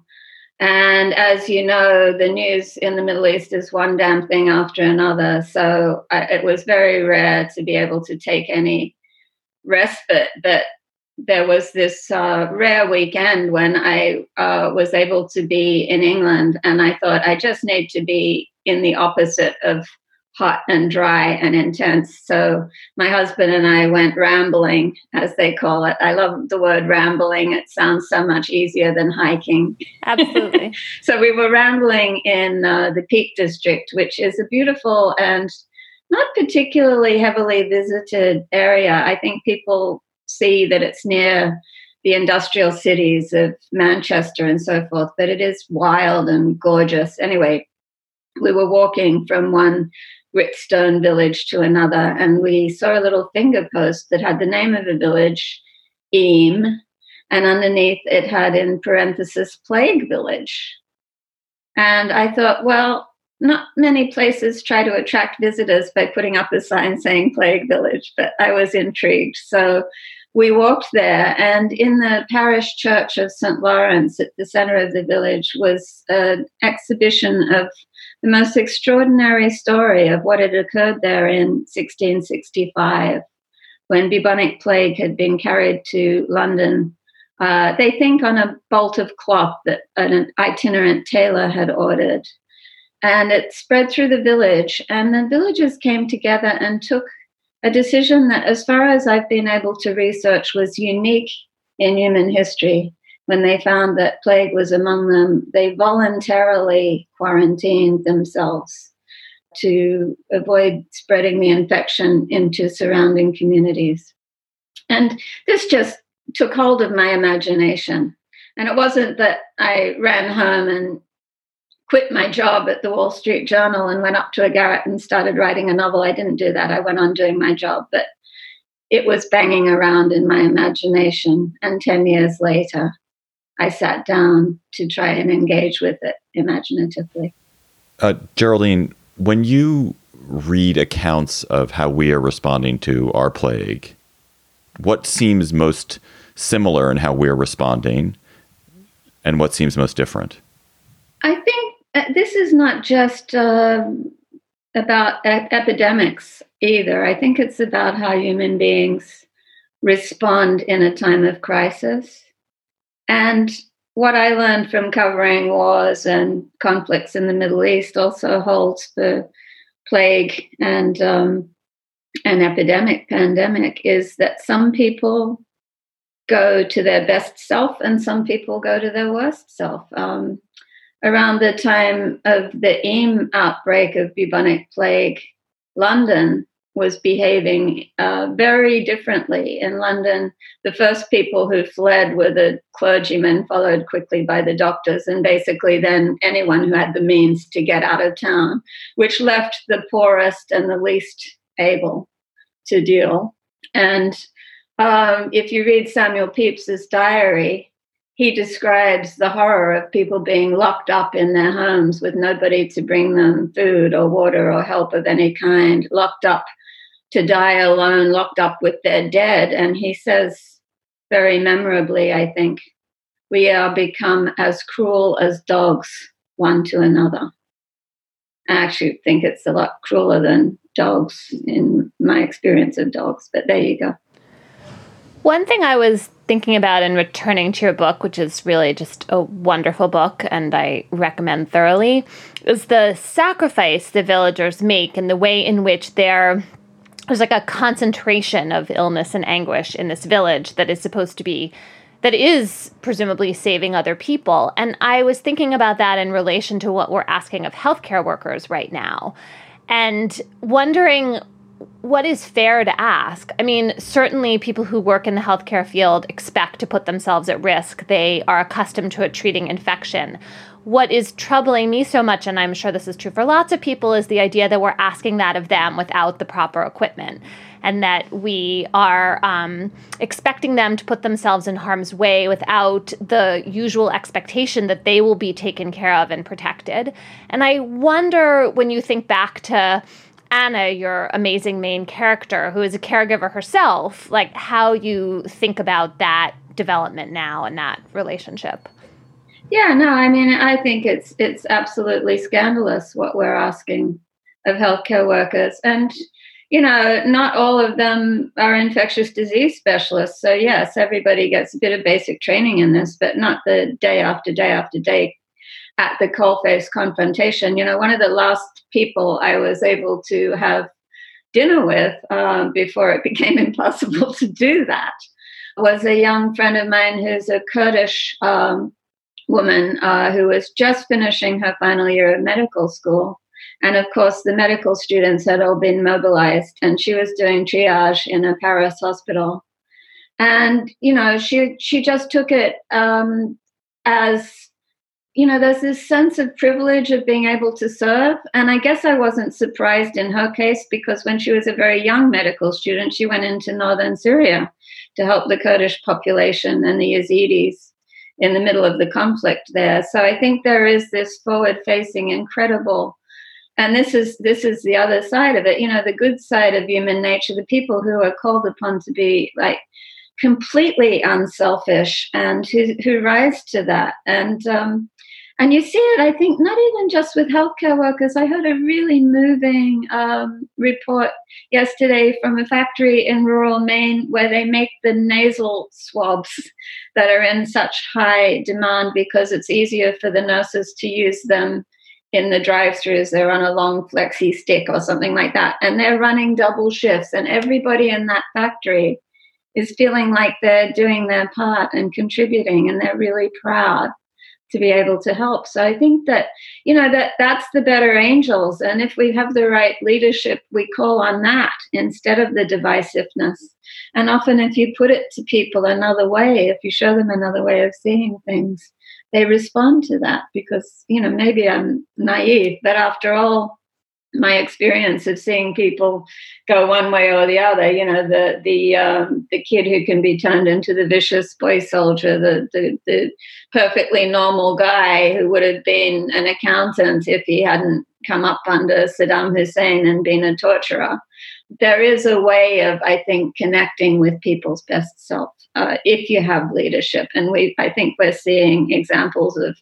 [SPEAKER 7] And as you know, the news in the Middle East is one damn thing after another. So I, it was very rare to be able to take any respite. But there was this uh, rare weekend when I uh, was able to be in England. And I thought, I just need to be in the opposite of hot and dry and intense. So my husband and I went rambling, as they call it. I love the word rambling. It sounds so much easier than hiking.
[SPEAKER 4] Absolutely.
[SPEAKER 7] So we were rambling in uh, the Peak District, which is a beautiful and not particularly heavily visited area. I think people see that it's near the industrial cities of Manchester and so forth, but it is wild and gorgeous. Anyway, we were walking from one gritstone village to another, and we saw a little finger post that had the name of the village, Eyam, and underneath it had in parenthesis, Plague Village. And I thought, well, not many places try to attract visitors by putting up a sign saying Plague Village, but I was intrigued. So we walked there, and in the parish church of Saint Lawrence at the center of the village was an exhibition of the most extraordinary story of what had occurred there in sixteen sixty-five, when bubonic plague had been carried to London. Uh, they think on a bolt of cloth that an itinerant tailor had ordered. And it spread through the village, and the villagers came together and took a decision that, as far as I've been able to research, was unique in human history. When they found that plague was among them, they voluntarily quarantined themselves. to avoid spreading the infection into surrounding communities. And this just took hold of my imagination. And it wasn't that I ran home and quit my job at the Wall Street Journal and went up to a garret and started writing a novel. I didn't do that. I went on doing my job, but it was banging around in my imagination. And ten years later, I sat down to try and engage with it imaginatively.
[SPEAKER 3] Uh, Geraldine, when you read accounts of how we are responding to our plague, what seems most similar in how we're responding and what seems most different?
[SPEAKER 7] I think uh, this is not just uh, about e- epidemics either. I think it's about how human beings respond in a time of crisis. And what I learned from covering wars and conflicts in the Middle East also holds for plague and um, an epidemic, pandemic, is that some people go to their best self and some people go to their worst self. Um, around the time of the Eam outbreak of bubonic plague, London was behaving uh, very differently. In London, the first people who fled were the clergymen, followed quickly by the doctors, and basically then anyone who had the means to get out of town, which left the poorest and the least able to deal. And um, if you read Samuel Pepys's diary, he describes the horror of people being locked up in their homes with nobody to bring them food or water or help of any kind, locked up to die alone, locked up with their dead. And he says very memorably, I think, we are become as cruel as dogs one to another. I actually think it's a lot crueler than dogs in my experience of dogs, but there you go.
[SPEAKER 4] One thing I was thinking about in returning to your book, which is really just a wonderful book and I recommend thoroughly, is the sacrifice the villagers make and the way in which they're there's like a concentration of illness and anguish in this village that is supposed to be, that is presumably saving other people. And I was thinking about that in relation to what we're asking of healthcare workers right now and wondering what is fair to ask. I mean, certainly people who work in the healthcare field expect to put themselves at risk. They are accustomed to treating infection. What is troubling me so much, and I'm sure this is true for lots of people, is the idea that we're asking that of them without the proper equipment, and that we are um, expecting them to put themselves in harm's way without the usual expectation that they will be taken care of and protected. And I wonder, when you think back to Anna, your amazing main character, who is a caregiver herself, like how you think about that development now and that relationship.
[SPEAKER 7] Yeah, no, I mean, I think it's it's absolutely scandalous what we're asking of healthcare workers. And, you know, not all of them are infectious disease specialists. So, yes, everybody gets a bit of basic training in this, but not the day after day after day at the coalface confrontation. You know, one of the last people I was able to have dinner with um, before it became impossible to do that was a young friend of mine who's a Kurdish um woman uh, who was just finishing her final year of medical school. And of course, the medical students had all been mobilized and she was doing triage in a Paris hospital. And, you know, she, she just took it um, as, you know, there's this sense of privilege of being able to serve. And I guess I wasn't surprised in her case because when she was a very young medical student, she went into northern Syria to help the Kurdish population and the Yazidis in the middle of the conflict there. So I think there is this forward-facing, incredible, and this is this is the other side of it, you know, the good side of human nature, the people who are called upon to be like completely unselfish and who, who rise to that. And um, and you see it, I think, not even just with healthcare workers. I heard a really moving um, report yesterday from a factory in rural Maine where they make the nasal swabs that are in such high demand because it's easier for the nurses to use them in the drive-thrus. They're on a long flexi stick or something like that. And they're running double shifts. And everybody in that factory is feeling like they're doing their part and contributing. And they're really proud to be able to help. So I think that, you know, that that's the better angels. And if we have the right leadership, we call on that instead of the divisiveness. And often if you put it to people another way, if you show them another way of seeing things, they respond to that because, you know, maybe I'm naive, but after all, my experience of seeing people go one way or the other, you know, the the um, the kid who can be turned into the vicious boy soldier, the, the the perfectly normal guy who would have been an accountant if he hadn't come up under Saddam Hussein and been a torturer. There is a way of, I think, connecting with people's best self uh, if you have leadership, and we I think we're seeing examples of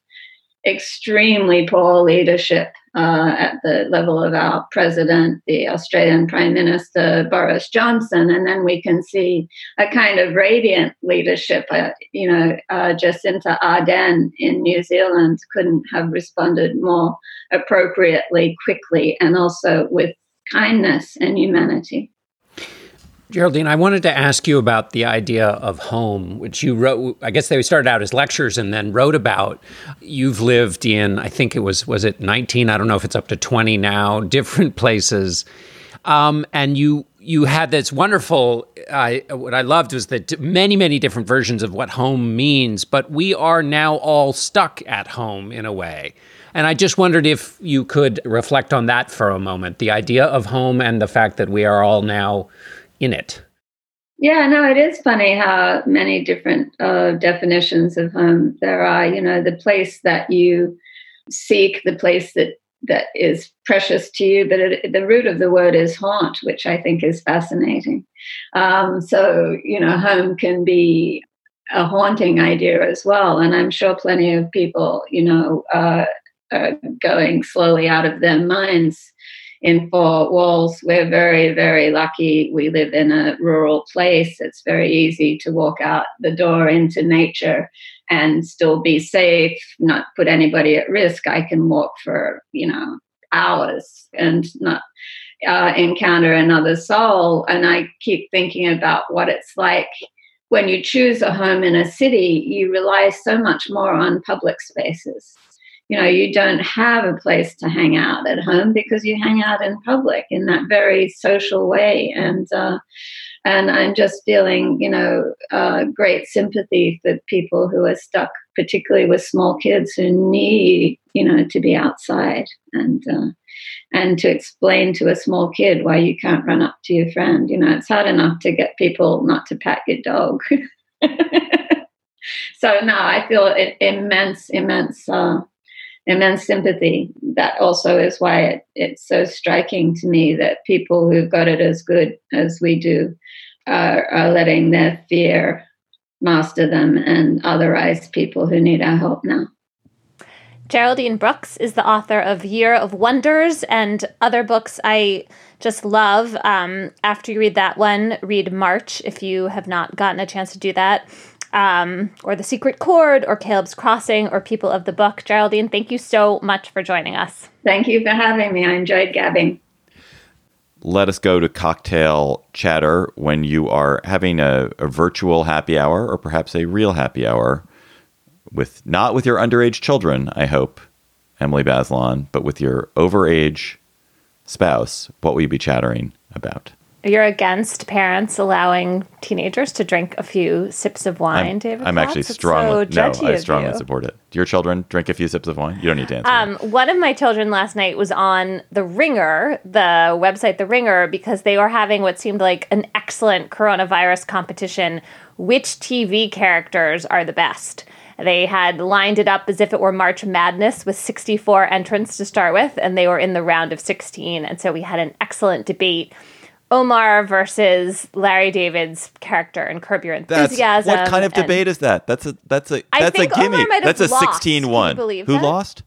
[SPEAKER 7] extremely poor leadership uh, at the level of our president, the Australian Prime Minister, Boris Johnson, and then we can see a kind of radiant leadership. Uh, you know, uh, Jacinda Ardern in New Zealand couldn't have responded more appropriately, quickly, and also with kindness and humanity.
[SPEAKER 5] Geraldine, I wanted to ask you about the idea of home, which you wrote, I guess they started out as lectures and then wrote about. You've lived in, I think it was, was it nineteen? I don't know if it's up to twenty now, different places. Um, and you you had this wonderful, uh, what I loved was that many, many different versions of what home means, but we are now all stuck at home in a way. And I just wondered if you could reflect on that for a moment, the idea of home and the fact that we are all now in it.
[SPEAKER 7] Yeah, no, it is funny how many different uh, definitions of home there are. You know, the place that you seek, the place that that is precious to you, but it, the root of the word is haunt, which I think is fascinating. Um, so, you know, home can be a haunting idea as well. And I'm sure plenty of people, you know, uh, are going slowly out of their minds in four walls. We're very, very lucky. We live in a rural place. It's very easy to walk out the door into nature and still be safe, not put anybody at risk. I can walk for, you know, hours and not uh, encounter another soul. And I keep thinking about what it's like when you choose a home in a city, you rely so much more on public spaces. You know, you don't have a place to hang out at home because you hang out in public in that very social way. And uh, and I'm just feeling, you know, uh, great sympathy for people who are stuck, particularly with small kids who need, you know, to be outside and uh, and to explain to a small kid why you can't run up to your friend. You know, it's hard enough to get people not to pat your dog. So, no, I feel it, immense, immense uh immense sympathy. That also is why it, it's so striking to me that people who've got it as good as we do are, are letting their fear master them and otherize people who need our help now.
[SPEAKER 4] Geraldine Brooks is the author of Year of Wonders and other books I just love. Um, after you read that one, read March if you have not gotten a chance to do that. Um, or The Secret Chord, or Caleb's Crossing, or People of the Book. Geraldine, thank you so much for joining us.
[SPEAKER 7] Thank you for having me. I enjoyed gabbing.
[SPEAKER 3] Let us go to cocktail chatter when you are having a, a virtual happy hour, or perhaps a real happy hour, with not with your underage children, I hope, Emily Bazelon, but with your overage spouse. What will you be chattering about?
[SPEAKER 4] You're against parents allowing teenagers to drink a few sips of wine,
[SPEAKER 3] I'm,
[SPEAKER 4] David?
[SPEAKER 3] I'm
[SPEAKER 4] Potts?
[SPEAKER 3] actually
[SPEAKER 4] It's
[SPEAKER 3] strongly,
[SPEAKER 4] so
[SPEAKER 3] no, I strongly
[SPEAKER 4] you.
[SPEAKER 3] support it. Do your children drink a few sips of wine? You don't need to answer.
[SPEAKER 4] Um, one of my children last night was on The Ringer, the website The Ringer, because they were having what seemed like an excellent coronavirus competition. Which T V characters are the best? They had lined it up as if it were March Madness with sixty-four entrants to start with, and they were in the round of sixteen. And so we had an excellent debate. Omar versus Larry David's character in Curb Your Enthusiasm.
[SPEAKER 3] That's, what kind of debate is that? That's a that's a
[SPEAKER 4] I
[SPEAKER 3] that's a
[SPEAKER 4] think
[SPEAKER 3] gimme.
[SPEAKER 4] Omar might have
[SPEAKER 3] That's a
[SPEAKER 4] lost.
[SPEAKER 3] sixteen one.
[SPEAKER 4] Can you believe
[SPEAKER 3] Who
[SPEAKER 4] that?
[SPEAKER 3] lost?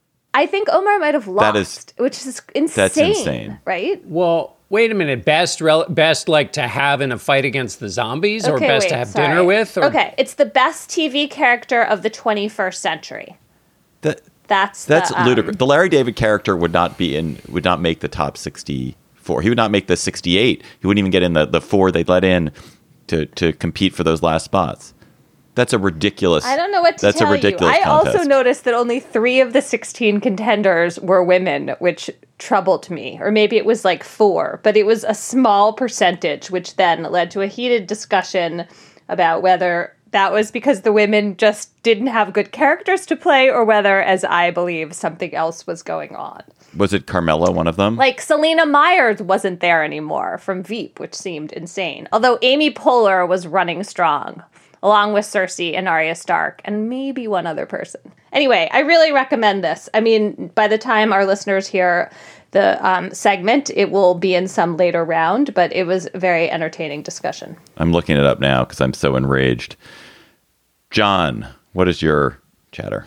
[SPEAKER 4] I think Omar might have lost,
[SPEAKER 3] That is-
[SPEAKER 4] which is insane.
[SPEAKER 3] that's insane.
[SPEAKER 4] Right?
[SPEAKER 5] Well, wait a minute. Best, rel- best like to have in a fight against the zombies, or
[SPEAKER 4] Okay,
[SPEAKER 5] best
[SPEAKER 4] wait,
[SPEAKER 5] to have
[SPEAKER 4] sorry.
[SPEAKER 5] dinner with? Or...
[SPEAKER 4] Okay, it's the best T V character of the twenty-first century.
[SPEAKER 3] That,
[SPEAKER 4] That's
[SPEAKER 3] that's
[SPEAKER 4] the, um,
[SPEAKER 3] ludicrous. The Larry David character would not be in would not make the top sixty-four. He would not make the sixty-eight. He wouldn't even get in the, the four they'd let in to to compete for those last spots. That's a ridiculous.
[SPEAKER 4] I don't know what to
[SPEAKER 3] that's
[SPEAKER 4] tell
[SPEAKER 3] a ridiculous
[SPEAKER 4] you. I
[SPEAKER 3] contest.
[SPEAKER 4] also noticed that only three of the sixteen contenders were women, which troubled me. Or maybe it was like four, but it was a small percentage, which then led to a heated discussion about whether that was because the women just didn't have good characters to play, or whether, as I believe, something else was going on.
[SPEAKER 3] Was it Carmela, one of them?
[SPEAKER 4] Like, Selena Myers wasn't there anymore from Veep, which seemed insane. Although Amy Poehler was running strong, along with Cersei and Arya Stark, and maybe one other person. Anyway, I really recommend this. I mean, by the time our listeners hear the um, segment, it will be in some later round, but it was a very entertaining discussion.
[SPEAKER 3] I'm looking it up now because I'm so enraged. John, what is your chatter?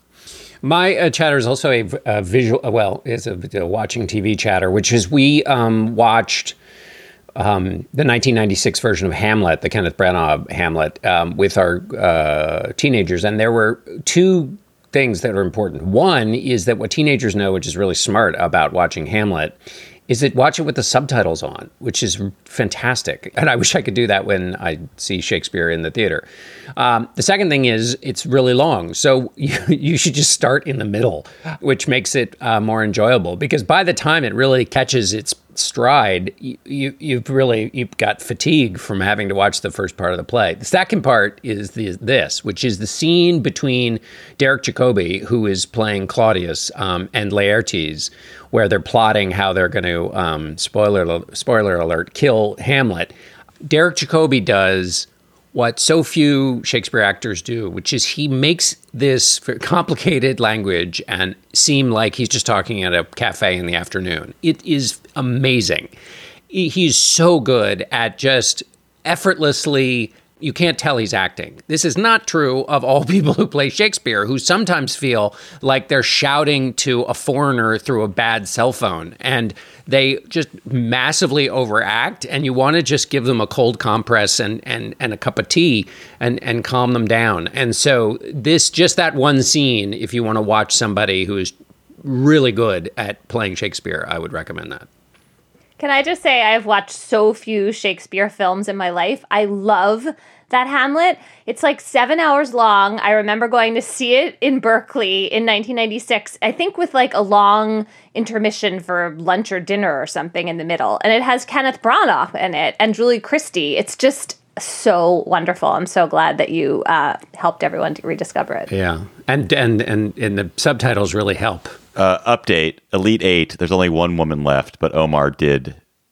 [SPEAKER 5] My uh, chatter is also a, a visual, well, it's a, a watching T V chatter, which is we um, watched um, the nineteen ninety-six version of Hamlet, the Kenneth Branagh Hamlet, um, with our uh, teenagers. And there were two things that are important. One is that what teenagers know, which is really smart about watching Hamlet, is that watch it with the subtitles on, which is fantastic. And I wish I could do that when I see Shakespeare in the theater. Um, the second thing is it's really long. So you, you should just start in the middle, which makes it uh, more enjoyable. Because by the time it really catches its stride, you, you, you've really you've got fatigue from having to watch the first part of the play. The second part is the, this, which is the scene between Derek Jacobi, who is playing Claudius, um, and Laertes, where they're plotting how they're going to, um, spoiler spoiler alert, kill Hamlet. Derek Jacobi does what so few Shakespeare actors do, which is he makes this complicated language and seem like he's just talking at a cafe in the afternoon. It is amazing. He's so good at just effortlessly, you can't tell he's acting. This is not true of all people who play Shakespeare, who sometimes feel like they're shouting to a foreigner through a bad cell phone, and they just massively overact, and you want to just give them a cold compress and and and a cup of tea and and calm them down. And so this, just that one scene, if you want to watch somebody who is really good at playing Shakespeare, I would recommend that.
[SPEAKER 4] Can I just say I've watched so few Shakespeare films in my life. I love that Hamlet. It's like seven hours long. I remember going to see it in Berkeley in nineteen ninety-six, I think with like a long intermission for lunch or dinner or something in the middle. And it has Kenneth Branagh in it and Julie Christie. It's just so wonderful. I'm so glad that you uh, helped everyone to rediscover it.
[SPEAKER 5] Yeah. And, and, and, and the subtitles really help.
[SPEAKER 3] Uh, update, Elite Eight, there's only one woman left, but Omar did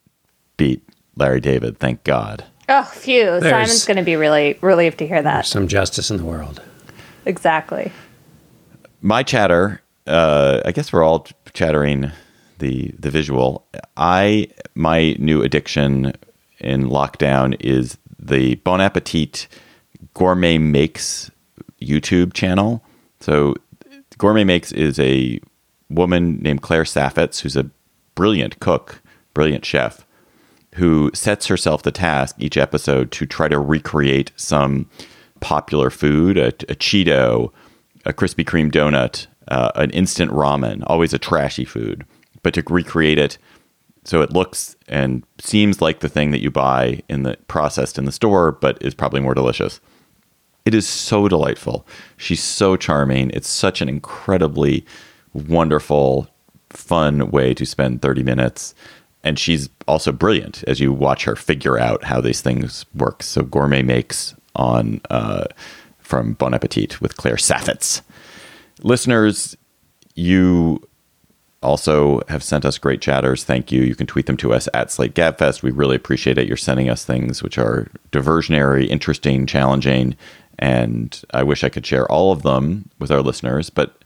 [SPEAKER 3] beat Larry David, thank God.
[SPEAKER 4] Oh, phew.
[SPEAKER 5] There's,
[SPEAKER 4] Simon's going to be really relieved to hear that.
[SPEAKER 5] There's some justice in the world.
[SPEAKER 4] Exactly.
[SPEAKER 3] My chatter, uh, I guess we're all chattering the the visual. I my new addiction in lockdown is the Bon Appetit Gourmet Makes YouTube channel. So Gourmet Makes is a woman named Claire Saffitz, who's a brilliant cook, brilliant chef, who sets herself the task each episode to try to recreate some popular food, a, a Cheeto, a Krispy Kreme donut, uh, an instant ramen, always a trashy food, but to recreate it so it looks and seems like the thing that you buy in the processed in the store, but is probably more delicious. It is so delightful. She's so charming. It's such an incredibly wonderful, fun way to spend thirty minutes. And she's also brilliant as you watch her figure out how these things work. So Gourmet Makes on uh, from Bon Appetit with Claire Saffitz. Listeners, you also have sent us great chatters. Thank you. You can tweet them to us at Slate Gabfest. We really appreciate it. You're sending us things which are diversionary, interesting, challenging. And I wish I could share all of them with our listeners, but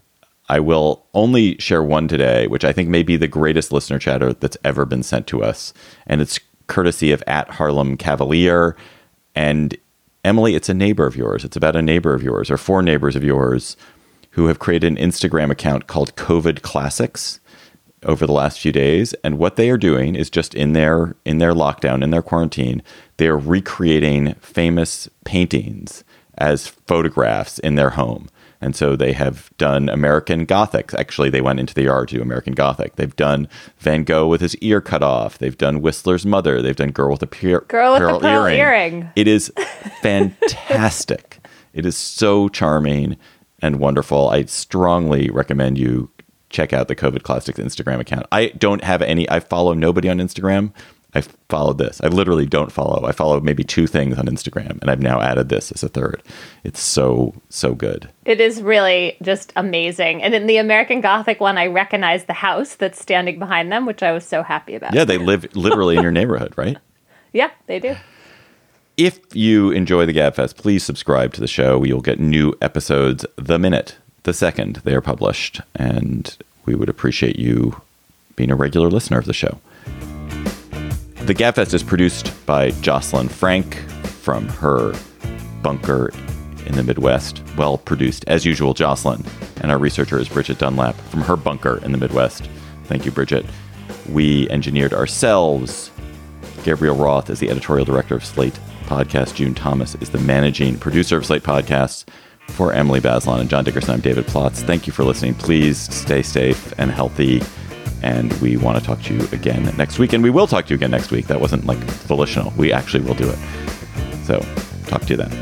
[SPEAKER 3] I will only share one today, which I think may be the greatest listener chatter that's ever been sent to us. And it's courtesy of at Harlem Cavalier. And Emily, it's a neighbor of yours. It's about a neighbor of yours or four neighbors of yours who have created an Instagram account called COVID Classics over the last few days. And what they are doing is just in their in their lockdown, in their quarantine, they are recreating famous paintings as photographs in their home. And so they have done American Gothic. Actually, they went into the yard to do American Gothic. They've done Van Gogh with his ear cut off. They've done Whistler's Mother. They've done Girl with a Pearl,
[SPEAKER 4] Girl with
[SPEAKER 3] pearl
[SPEAKER 4] the pearl
[SPEAKER 3] earring.
[SPEAKER 4] earring.
[SPEAKER 3] It is fantastic. It is so charming and wonderful. I strongly recommend you check out the COVID Classics Instagram account. I don't have any, I follow nobody on Instagram. I follow this. I literally don't follow. I follow maybe two things on Instagram, and I've now added this as a third. It's so, so good.
[SPEAKER 4] It is really just amazing. And in the American Gothic one, I recognize the house that's standing behind them, which I was so happy about.
[SPEAKER 3] Yeah, they live literally in your neighborhood, right?
[SPEAKER 4] Yeah, they do.
[SPEAKER 3] If you enjoy the GabFest, please subscribe to the show. You'll get new episodes the minute, the second they are published. And we would appreciate you being a regular listener of the show. The GabFest is produced by Jocelyn Frank from her bunker in the Midwest. Well produced, as usual, Jocelyn. And our researcher is Bridget Dunlap from her bunker in the Midwest. Thank you, Bridget. We engineered ourselves. Gabriel Roth is the editorial director of Slate Podcast. June Thomas is the managing producer of Slate Podcasts. For Emily Bazelon and John Dickerson, I'm David Plotz. Thank you for listening. Please stay safe and healthy. And we want to talk to you again next week. And we will talk to you again next week. That wasn't like volitional. We actually will do it. So talk to you then.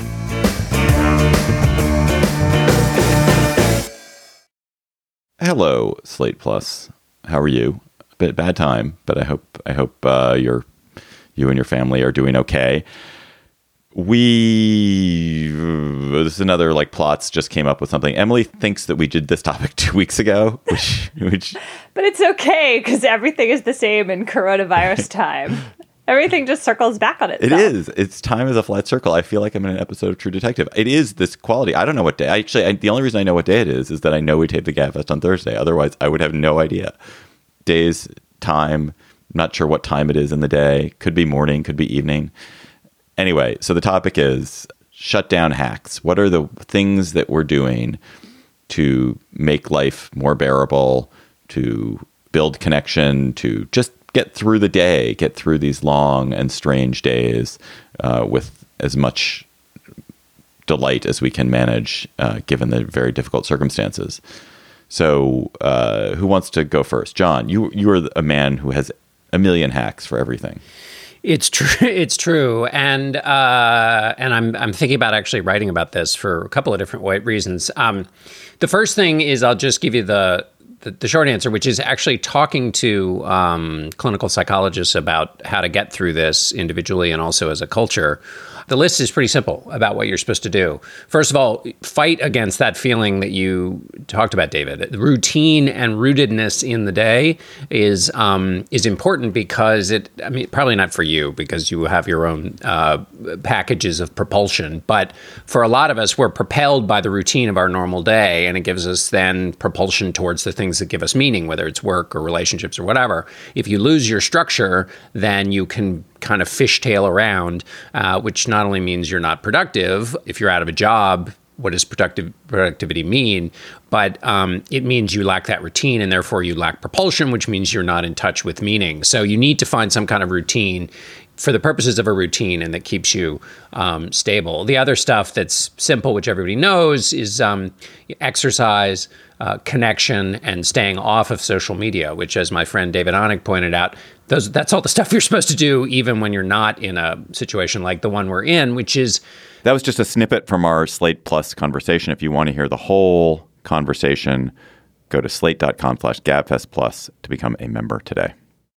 [SPEAKER 3] Hello, Slate Plus. How are you? A bit bad time, but I hope I hope uh, you're you and your family are doing okay. We uh, this is another like Plots just came up with something. Emily thinks that we did this topic two weeks ago, which, which
[SPEAKER 4] but it's okay because everything is the same in coronavirus time. Everything just circles back on itself.
[SPEAKER 3] It is. It's time as a flat circle. I feel like I'm in an episode of True Detective. It is this quality. I don't know what day. I actually, I, the only reason I know what day it is is that I know we taped the GabFest on Thursday. Otherwise, I would have no idea. Days, time. Not sure what time it is in the day. Could be morning. Could be evening. Anyway, so the topic is shutdown hacks. What are the things that we're doing to make life more bearable, to build connection, to just get through the day, get through these long and strange days uh, with as much delight as we can manage, uh, given the very difficult circumstances. So uh, who wants to go first? John, you you are a man who has a million hacks for everything.
[SPEAKER 5] It's true. It's true, and uh, and I'm I'm thinking about actually writing about this for a couple of different reasons. Um, the first thing is I'll just give you the the, the short answer, which is actually talking to um, clinical psychologists about how to get through this individually and also as a culture. The list is pretty simple about what you're supposed to do. First of all, fight against that feeling that you talked about, David. Routine and rootedness in the day is um, is important because it, I mean, probably not for you because you have your own uh, packages of propulsion. But for a lot of us, we're propelled by the routine of our normal day, and it gives us then propulsion towards the things that give us meaning, whether it's work or relationships or whatever. If you lose your structure, then you can kind of fishtail around, uh, which not only means you're not productive. If you're out of a job, what does productive productivity mean? But um, it means you lack that routine, and therefore you lack propulsion, which means you're not in touch with meaning. So you need to find some kind of routine for the purposes of a routine, and that keeps you um, stable. The other stuff that's simple, which everybody knows, is um, exercise, uh, connection, and staying off of social media, which, as my friend David Onik pointed out, those that's all the stuff you're supposed to do, even when you're not in a situation like the one we're in, which is...
[SPEAKER 3] That was just a snippet from our Slate Plus conversation. If you want to hear the whole conversation, go to slate.com slash gabfest plus to become a member today.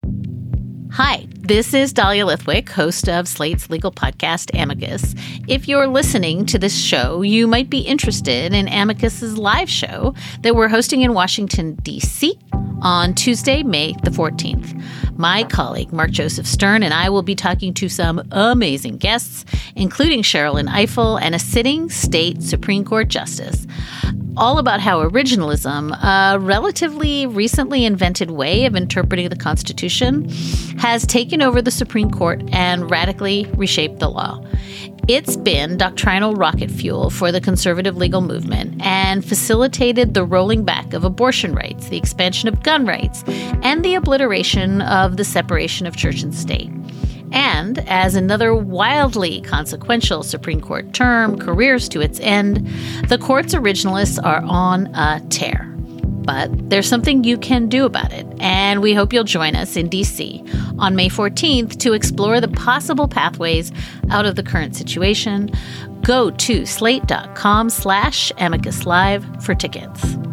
[SPEAKER 8] Hi, this is Dahlia Lithwick, host of Slate's legal podcast, Amicus. If you're listening to this show, you might be interested in Amicus's live show that we're hosting in Washington, D C on Tuesday, May the fourteenth. My colleague, Mark Joseph Stern, and I will be talking to some amazing guests, including Sherrilyn Ifill and a sitting state Supreme Court justice, all about how originalism, a relatively recently invented way of interpreting the Constitution, has taken over the Supreme Court and radically reshaped the law. It's been doctrinal rocket fuel for the conservative legal movement and facilitated the rolling back of abortion rights, the expansion of gun rights, and the obliteration of the separation of church and state. And as another wildly consequential Supreme Court term careers to its end, the court's originalists are on a tear. But there's something you can do about it, and we hope you'll join us in D C on May fourteenth to explore the possible pathways out of the current situation. Go to slate.com slash amicus live for tickets.